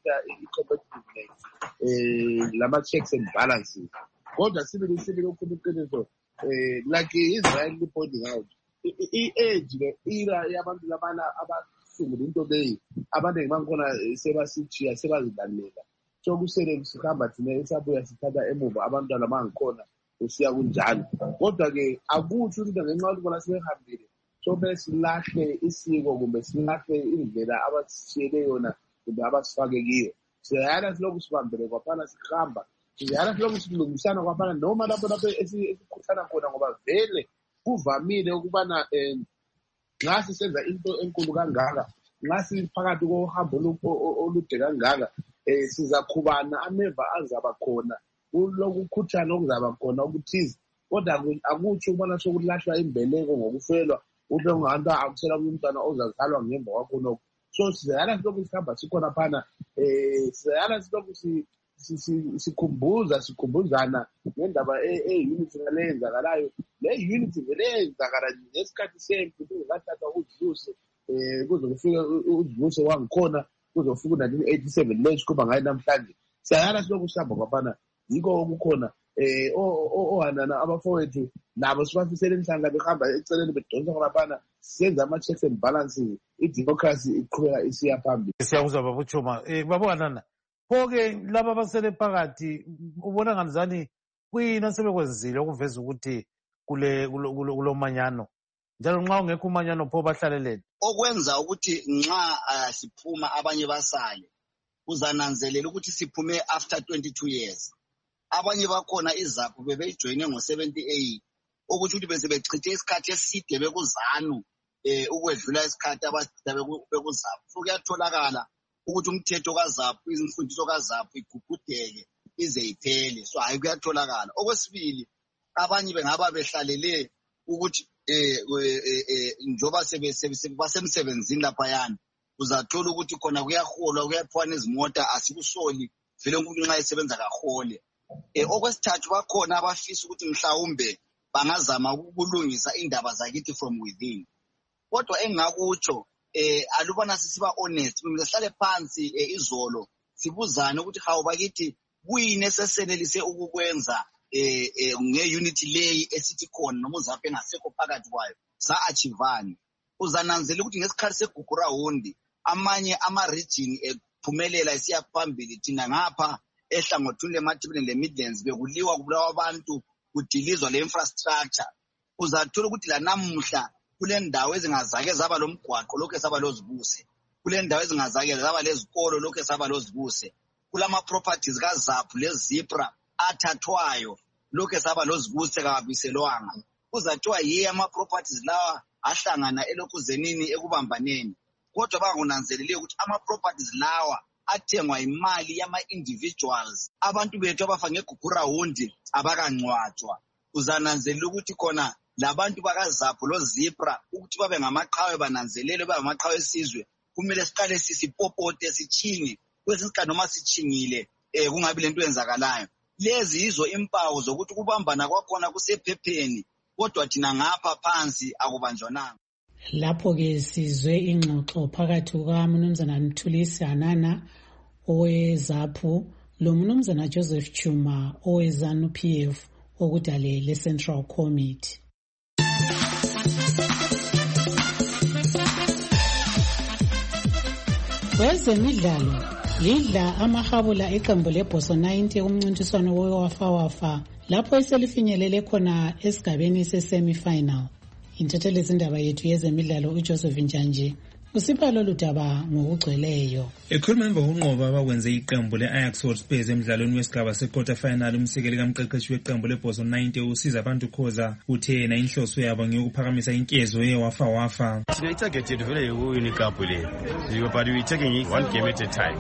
i-competitiveness lama checks and balances kodwa sibili okukhulu iqiniso like Israel pointing out i-age le-era yabantu labana abasungula into leyi abantu engimangikhona sebasitshiya sebazilalela so kusele sihamba thina esabuya sithatha emuva abantwana abangikhona usiya kunjalo kodwa-ke akutsho ukuthi ngenxa yokuthi bona sebehambile so besilahle isiko kumbe silahle indlela abasishiyele yona kumbe abasifake kiyo. Siyayala silokhu sibambele kwaphana sihamba siyayala silokhu silungisana kwaphana noma lapho esikhuthana khona ngoba vele kuvamile ukubana nxa sisenza into enkulu kangaka nxa siphakathi kohambo olude kangaka sizakhubana ameva azaba khona kulokukhuthana okuzaba khona okuthize kodwa akutsho ukubana sokulahlwa imbeleko ngokufelwa ube ungabantu akusela umntwana ozazalwa ngemva kwakho nokho so siyayala silokhu sihamba sikhona phana siyayala silokhu sikhumbuzana ngendaba e-unity ngale yenzakalayo le-unity vele yenzakala ngesikhathi sempi kungathatha udluse kuze kufike udluse wangikhona kuzofika u-1987 le sikhomba ngayo namhlanje siyayala silokhu sihamba kwaphana yikho okukhona ohanana abafowethu nabo sibafisela inhlanga behamba eceleni bedonsa ngalaphana senza ama-checks and balances, idemocracy iqhubeka isiya phambili. Siyakuzwa Baba Chuma. Baba Hanana, pho-ke laba abasele phakathi ubona nganizani kuyini asebekwenzile okuveza ukuthi kulo manyano, njalo nxa ungekho umanyano pho bahlaleleni? Okwenza ukuthi nxa siphuma abanye basale, uzananzelela ukuthi siphume after 22 years. Abanye bakhona iZAPU bebeyijoyine ngo-78, ukuthi bese bechithe isikhathi eside bekuzanu ukwedlula isikhathi abachitha bekuZAPU. So kuyatholakala ukuthi umthetho kaZAPU, izimfundiso kaZAPU igugudeke ize iphele. So hayi kuyatholakala. Okwesibili, abanye bengaba behlalele ukuthi njoba basemsebenzini laphayana, uzathola ukuthi khona kuyaholwa, kuyaphiwana izimota, asikusoli vele umuntu nxa esebenza kahole. Okwesithathu, bakhona abafisa ukuthi mhlawumbe bangazama ukulungisa indaba zakithi from within. Kodwa engakutsho alubana sisiba honest, kumele sihlale phansi izolo sibuzane ukuthi hawu bakithi kuyini esesenelise ukukwenza nge-unity leyi esithi khona noma uZAPU engasekho phakathi kwayo sa-achivani. Uzananzela ukuthi ngesikhathi segugurawundi amanye ama-region ephumelela esiya phambili, thina ngapha ehlangothini leMathebeni le-Midlands bekuliwa kubulawa abantu, kudilizwa le-infrastructure. Uzathola ukuthi lanamuhla kule ndawo ezingazake zaba lomgwaqo lokhu esaba lozibuse, kule ndawo ezingazake zaba lezikolo lokhu esaba lozibuse, kulama-properties kaZAPU leZipra athathwayo lokhu esaba lozibuse kabiselwanga. Kuzathiwa yiye ama-properties lawa ahlangana elokuzenini ekubambaneni, kodwa bangunanzelele ukuthi ama-properties lawa athengwa imali yama-individuals. Abantu bethu abafa ngegugurawundi abakancwatshwa. Uzananzelela ukuthi khona labantu bakaZAPU loZipra ukuthi babe ngamaqhawe, bananzelele babe ngamaqhawe esizwe, kumele siqale sisipopote sichinge, kwesinye isikhathi noma sichingile kungabi lento yenzakalayo. Lezi yizo impawu zokuthi ukubambana kwakhona kusephepheni, kodwa thina ngapha phansi akubanjwananga. Lapho-ke sizwe ingxoxo phakathi kukaMnumzana Mthulisi Hanana oweZAPU lo Mnumzana Joseph Chuma oweZANU-PF okudale le-Central Committee. Kwezemidlalo, lidla amahabula eqembu leBhoso 90 kumncintiswano wewafawafa lapho eselifinyelele khona esigabeni se-semi-final. Intatheli zindaba yethu yezemidlalo uJoseph Njanje usipha lolu daba ngokugcweleyo. Ekhuluma emva kokunqoba abakwenze iqembu le-Ajax Hotspur emidlalweni wesigaba se-quarter final, umsekeli kamqeqeshi weqembu leBhoso 90 usiza abantu Khoza uthe yena inhloso yabo ngeyokuphakamisa inkezo yewafawafa. Thina itarget yethu vele ukuwina iqembu le, but we taking one game at a time.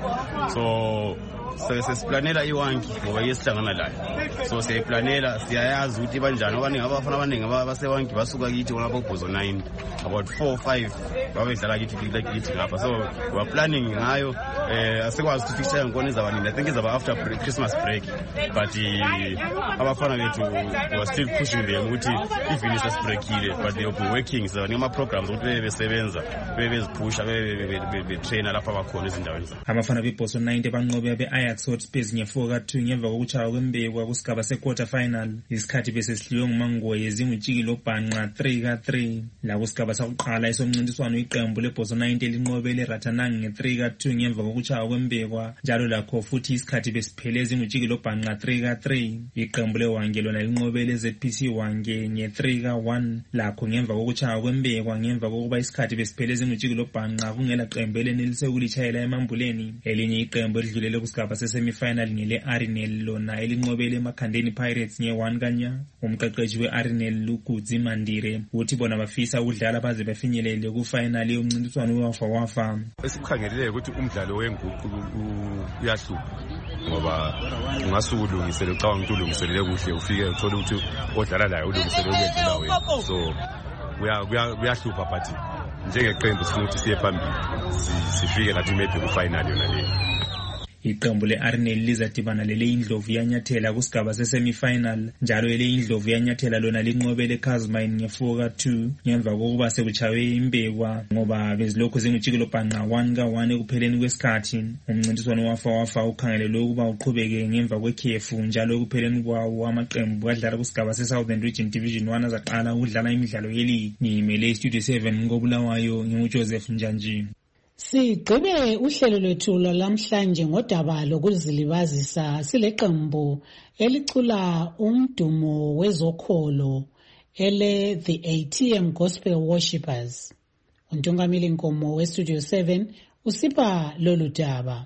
So sesiplanela iwanki ngoba yesihlangana layo, so siyayiplanela, siyayazi ukuthi banjani abaningi abafana abaningi abasewanki basuka kithi bona boBhoso 9 about 4 or 5 babedlala kithi ngapha, so we are planning ngayo. Asikwazi ukuthi fixture yankona izabanini, I think izaba after Christmas break, but abafana bethu we are still pushing them ukuthi even isesibreakile, but they will be working so ngama programs ukuthi besebenza bebeziphusha betrainer lapha abakhona ezindaweni zabo. Abafana beBhoso 90 banqobe be-Ajax Hotspur nge-4 ka-2 ngemva kokuchaya kwembekwa kusigaba se-quarter final. Isikhathi besesihliwe nguMangoye ezingutshikile obhanqa 3 ka-3. La kusigaba sakuqala esomncintiswano iqembu leBhoso 90 linqobe leRatanang nge-3 ka-2 ngemva kokuchaya kwembekwa, njalo lakho futhi isikhathi besiphele ezingutshikile obhanqa 3 ka-3. Iqembu leWange lona linqobe leZPC Wange nge-3 ka-1 lakho ngemva kokuchaya kwembekwa, ngemva kokuba isikhathi besiphele ezingutshikile obhanqa kungela qembu elenelise ukulitshayela emambuleni. Elinye iqembu elidlulele kusigaba se-semi-final ngele-Arinel lona elinqobele eMakhandeni Pirates nge-1 kanya. Umqeqeshi we-Arinel Lugudzi Mandire uthi bona bafisa ukudlala baze bafinyelele ku-final yomncintiswano wewafawafa. Esikukhangeleleyo ukuthi umdlalo wenguqu uyahlupha ngoba ungasuke ulungisele, ucabanga ukuthi ulungiselele kuhle, ufike uthole ukuthi odlala layo ulungiselele ukwedlula wena, so kuyahlupha, but njengeqembu sifuna ukuthi siye phambili sifike nathi maybe ku-final yona leyo. Iqembu le-Arsenal lizadibana lele-Indlovu yanyathela kusigaba se-semi-final, njalo ele-Indlovu yanyathela lona linqobe le-Casmine nge-4 ka-2 ngemva kokuba sekuchawe imbekwa ngoba bezilokhu zingutshikilo bhanqa 1-1 ekupheleni kwesikhathi. Umncintiswano wafa ukhangelelwe ukuba uqhubeke ngemva kwekhefu, njalo ekupheleni kwawo amaqembu adlala kusigaba se-Southern Region Division 1 azaqala ukudlala imidlalo yeligi. Ngimele iStudio 7 koBulawayo, nginguJoseph Njanji. Sigqibe uhlelo lwethu lwamhlanje ngodaba lokuzilibazisa sileqembu elicula umdumo wezokholo ele The ATM Gospel Worshippers. Untungamili Nkomo weStudio 7 usipha lolu daba.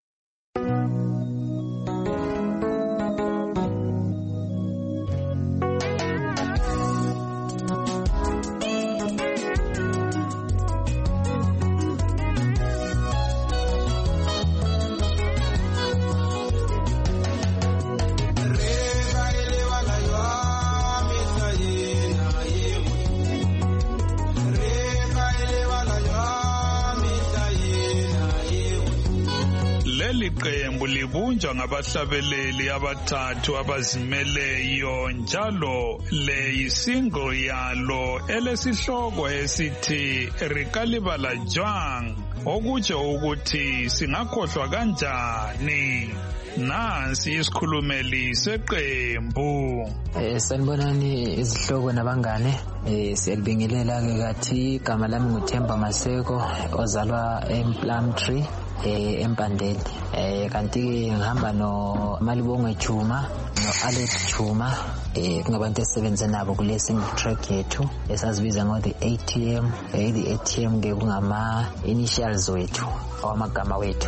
Iqembu libunjwa ngabahlabeleli abathathu abazimeleyo, njalo le yisingle yalo elesihloko esithi Rikalibala Jwang, okutsho ukuthi singakhohlwa kanjani. Nansi isikhulumeli seqembu. Sanibonani izihloko nabangane. Siyalibingelela ke kathi igama lami nguThemba Maseko ozalwa eMplumtree eMpandeli. Kanti ngihamba no Malibongwe Juma no Alex Juma kungabantu esebenza nabo kule single track yethu esazibiza ngo The ATM. The ATM ke kungama initials wethu awamagama wethu.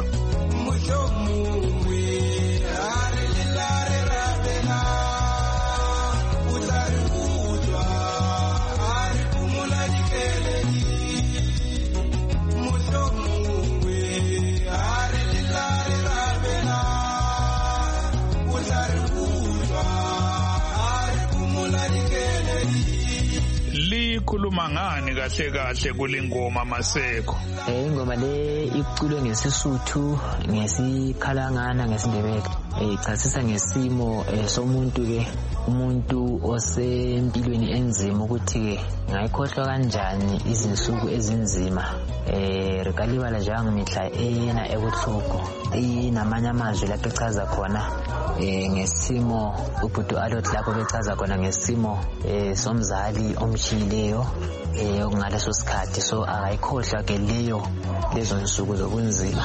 Likhuluma ngani kahle kulingoma Maseko? Ingoma le iculwe ngesisuthu, ngesikhalangana, ngesindebele. Ichasisa ngesimo somuntu ke, umuntu osempilweni enzima ukuthi ke ngayikhohlwa kanjani izinsuku ezinzima. Rikalibala Jwang mihla ena ebuhlungu. Inamanye amazwi lapho echaza khona ngesimo ubhuti Alot lapho bechaza khona ngesimo somzali omshiyileyo okungaleso sikhathi, so akayikhohlwa ke lezo nsuku zobunzima.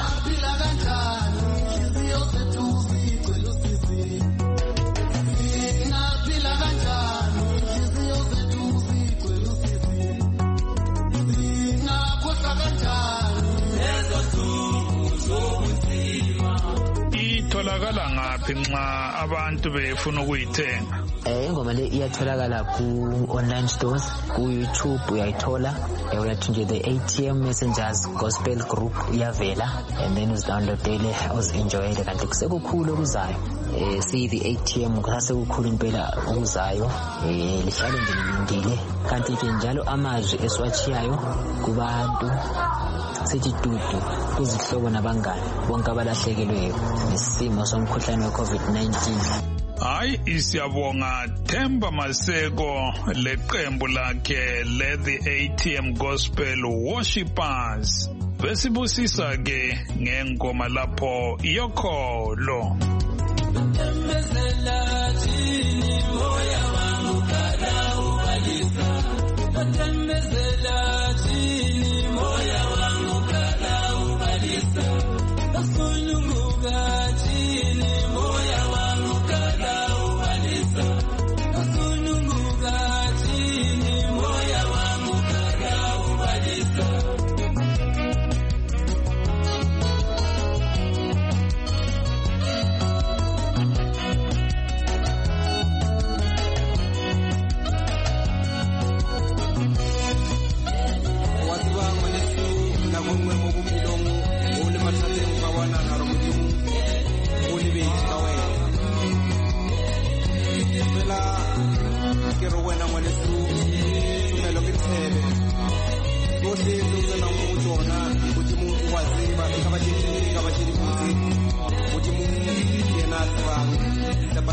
Itholakala ngaphi nxa abantu befuna ukuyithenga? Ingoma le iyatholakala ku-online stores, ku-YouTube uyayithola. Uyathi nje The ATM Messengers Gospel Group iyavela, and then uzidownloadele uzi-enjoyele. Kanti kusekukhulu okuzayo, siyi-The ATM kusasekukhulu impela okuzayo, lihlale nje lilindile. Kanti ke njalo amazwi esiwachiyayo kubantu sithi dudu kuzihlobo nabangane bonke abalahlekelweyo nesimo somkhuhlane we-COVID-19. Hayi, siyabonga Themba Maseko leqembu lakhe le The ATM Gospel Worshippers. Besibusisa ke ngengoma lapho yokholo.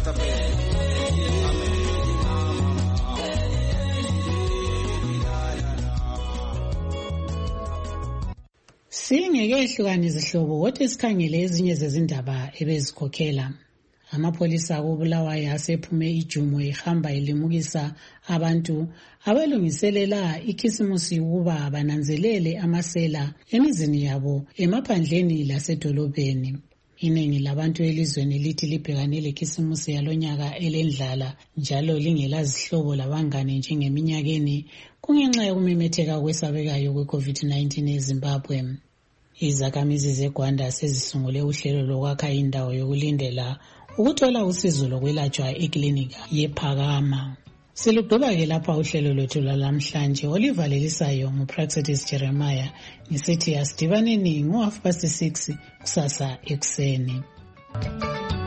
Singeke ehlukane izihlobo kodwa sikhangele ezinye zezindaba ebezikhokhela. Amapholisa akubulawayo asephume ijumo ehamba elimukisa abantu abalungiselela ikhisimusi ukuba bananzelele amasela emizini yabo emaphandleni lasedolobheni. Iningi labantu elizweni lithi libhekane lekhisimusi yalonyaka elendlala njalo lingela zihlobo labangane njengeminyakeni kungenxa yokumemetheka kwesabekayo kwe-COVID-19 eZimbabwe. Izakhamizi zeGwanda sezisungule uhlelo lokwakha indawo yokulindela ukuthola usizo lokwelatshwa eklinika yePhakama. Silugqiba-ke lapha uhlelo lwethu lwalamhlanje olivalelisayo nguPraxedis Jeremiah ngisithi asidibaneni ngo 6:30 kusasa ekuseni.